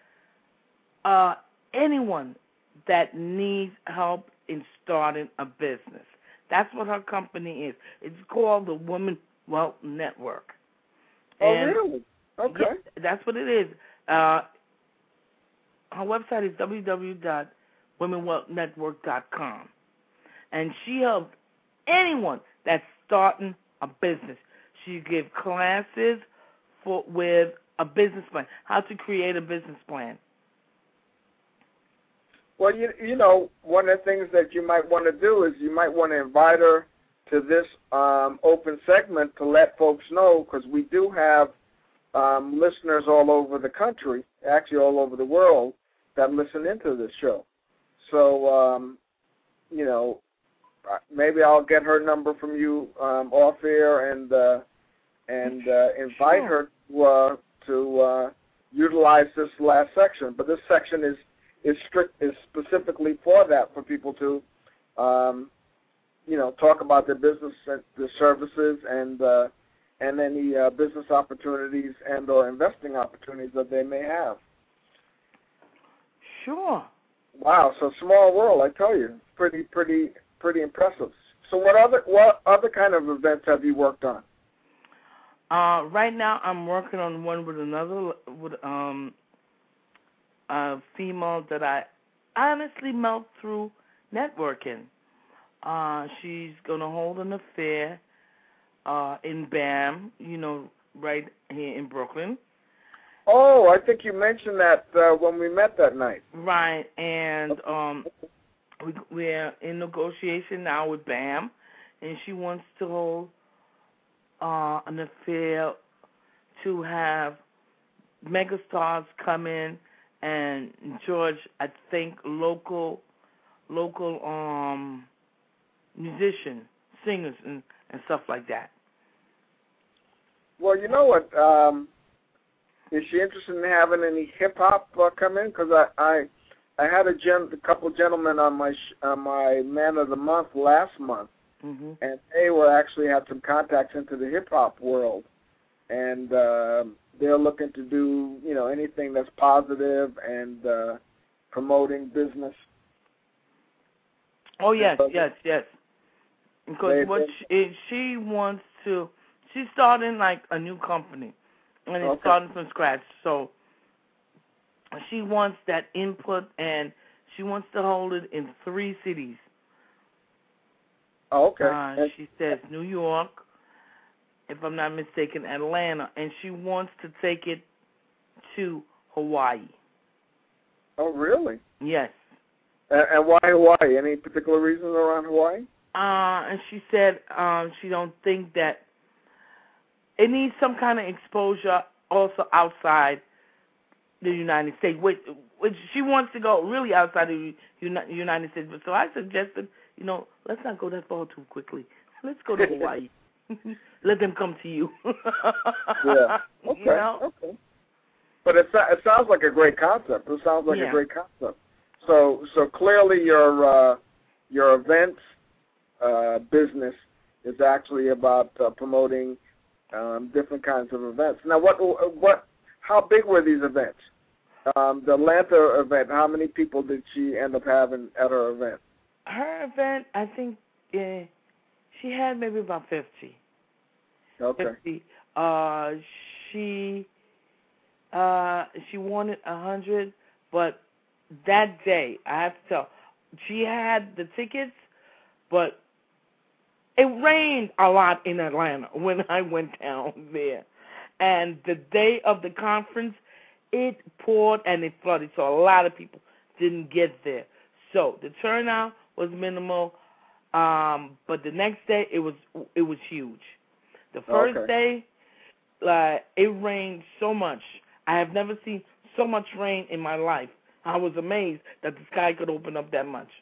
anyone that needs help in starting a business. That's what her company is. It's called the Women Wealth Network. And really? Okay. Yeah, that's what it is. Her website is www.womenwealthnetwork.com. And she helps anyone that's starting a business. She gives classes with a business plan, how to create a business plan. Well, you know, one of the things that you might want to do is you might want to invite her to this open segment to let folks know, because we do have listeners all over the country, actually all over the world, that listen into this show. So, you know, maybe I'll get her number from you off air and invite her to utilize this last section. But this section is specifically for that, for people to, you know, talk about their business, the services, and any business opportunities and or investing opportunities that they may have. Sure. Wow, so small world, I tell you, pretty impressive. So what other kind of events have you worked on? Right now, I'm working on one with a female that I honestly met through networking. She's gonna hold an affair in BAM, you know, right here in Brooklyn. Oh, I think you mentioned that when we met that night. Right, and we're in negotiation now with BAM, and she wants to hold an affair to have megastars come in and George, I think, local musicians, singers, and stuff like that. Well, you know what? Is she interested in having any hip hop come in? Because I had a couple gentlemen on my Man of the Month last month, mm-hmm. and they actually had some contacts into the hip hop world, and they're looking to do, you know, anything that's positive and promoting business. Oh yes. Because she wants to, she's starting like a new company, and it's starting from scratch. So she wants that input, and she wants to hold it in 3 cities. Oh, okay. She says New York, if I'm not mistaken, Atlanta, and she wants to take it to Hawaii. Oh, really? Yes. And why Hawaii? Any particular reason around Hawaii? And she said she don't think that it needs some kind of exposure also outside the United States, which she wants to go really outside the United States. But so I suggested, you know, let's not go that far too quickly. Let's go to Hawaii. Let them come to you. Yeah. Okay. You know? Okay. But it sounds like a great concept. It sounds like a great concept. So clearly your events business is actually about promoting different kinds of events. Now, how big were these events? The Atlanta event, how many people did she end up having at her event? Her event, I think she had maybe about 50. Okay. 50. She wanted 100, but that day, I have to tell, she had the tickets, but it rained a lot in Atlanta when I went down there. And the day of the conference, it poured and it flooded, so a lot of people didn't get there. So the turnout was minimal, but the next day it was huge. The first day, it rained so much. I have never seen so much rain in my life I was amazed that the sky could open up that much.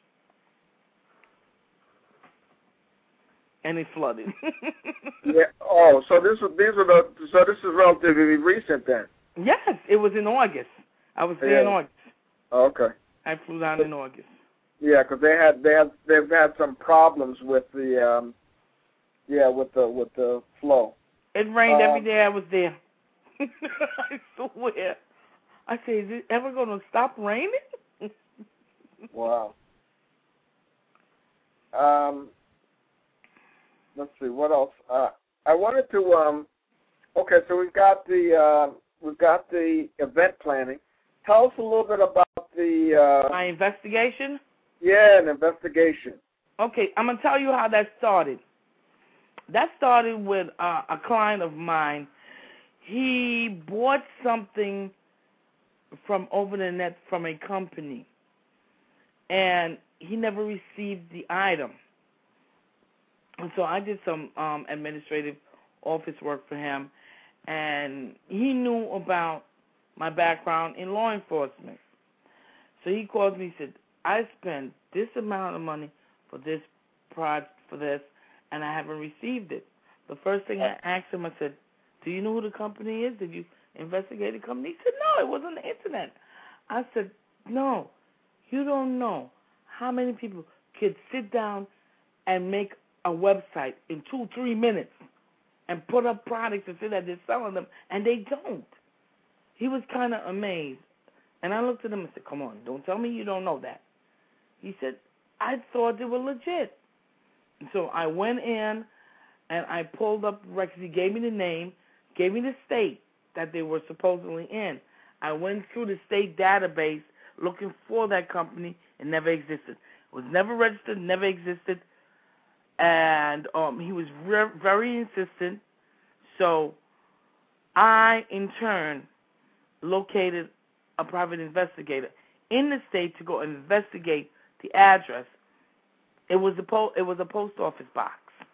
And it flooded. Yeah. Oh, so this is relatively recent then. Yes, it was in August. I was there in August. Oh, okay. I flew down in August. Yeah, because they've had some problems with the with the flow. It rained every day I was there. I swear. I say, is it ever going to stop raining? Wow. Let's see what else. I wanted to. Okay, so we've got the event planning. Tell us a little bit about the my investigation. Yeah, an investigation. Okay, I'm gonna tell you how that started. That started with a client of mine. He bought something from over the net from a company, and he never received the item. And so I did some administrative office work for him, and he knew about my background in law enforcement. So he called me and said, I spent this amount of money for this project, for this, and I haven't received it. The first thing I asked him, I said, do you know who the company is? Did you investigate the company? He said, no, it was on the internet. I said, no, you don't know how many people could sit down and make a website in 2-3 minutes and put up products and say that they're selling them, and they don't. He was kind of amazed. And I looked at him and said, come on, don't tell me you don't know that. He said, I thought they were legit. And so I went in and I pulled up records. He gave me the name, gave me the state that they were supposedly in. I went through the state database looking for that company. It never existed. It was never registered, never existed. And he was very insistent. So I, in turn, located a private investigator in the state to go investigate the address. It was a post office box.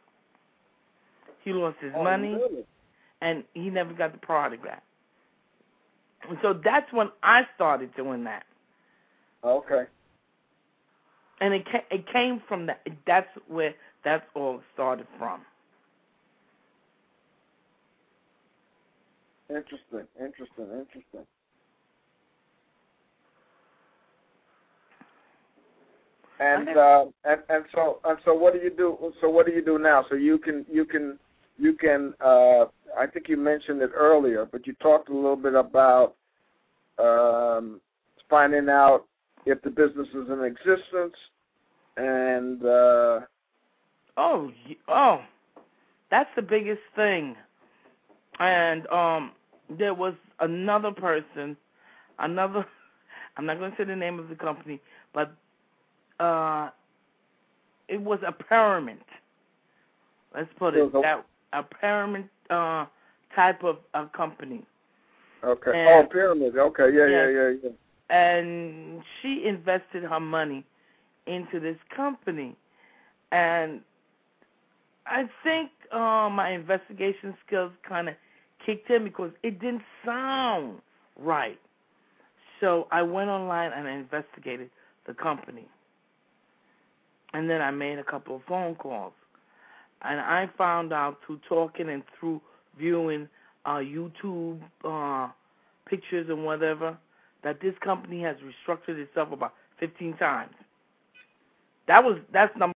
He lost his money, really? and he never got the product back. And so that's when I started doing that. Okay. And it came from that. That's where that's all started from. Interesting. And so what do you do? So what do you do now? So you can. I think you mentioned it earlier, but you talked a little bit about finding out if the business is in existence, and that's the biggest thing. And there was another person, I'm not going to say the name of the company, but it was a pyramid. Let's put it that a pyramid type of company. Okay. And, pyramid. Okay. Yeah. And she invested her money into this company, and I think my investigation skills kind of kicked in because it didn't sound right. So I went online and I investigated the company. And then I made a couple of phone calls. And I found out through talking and through viewing YouTube pictures and whatever that this company has restructured itself about 15 times. That's number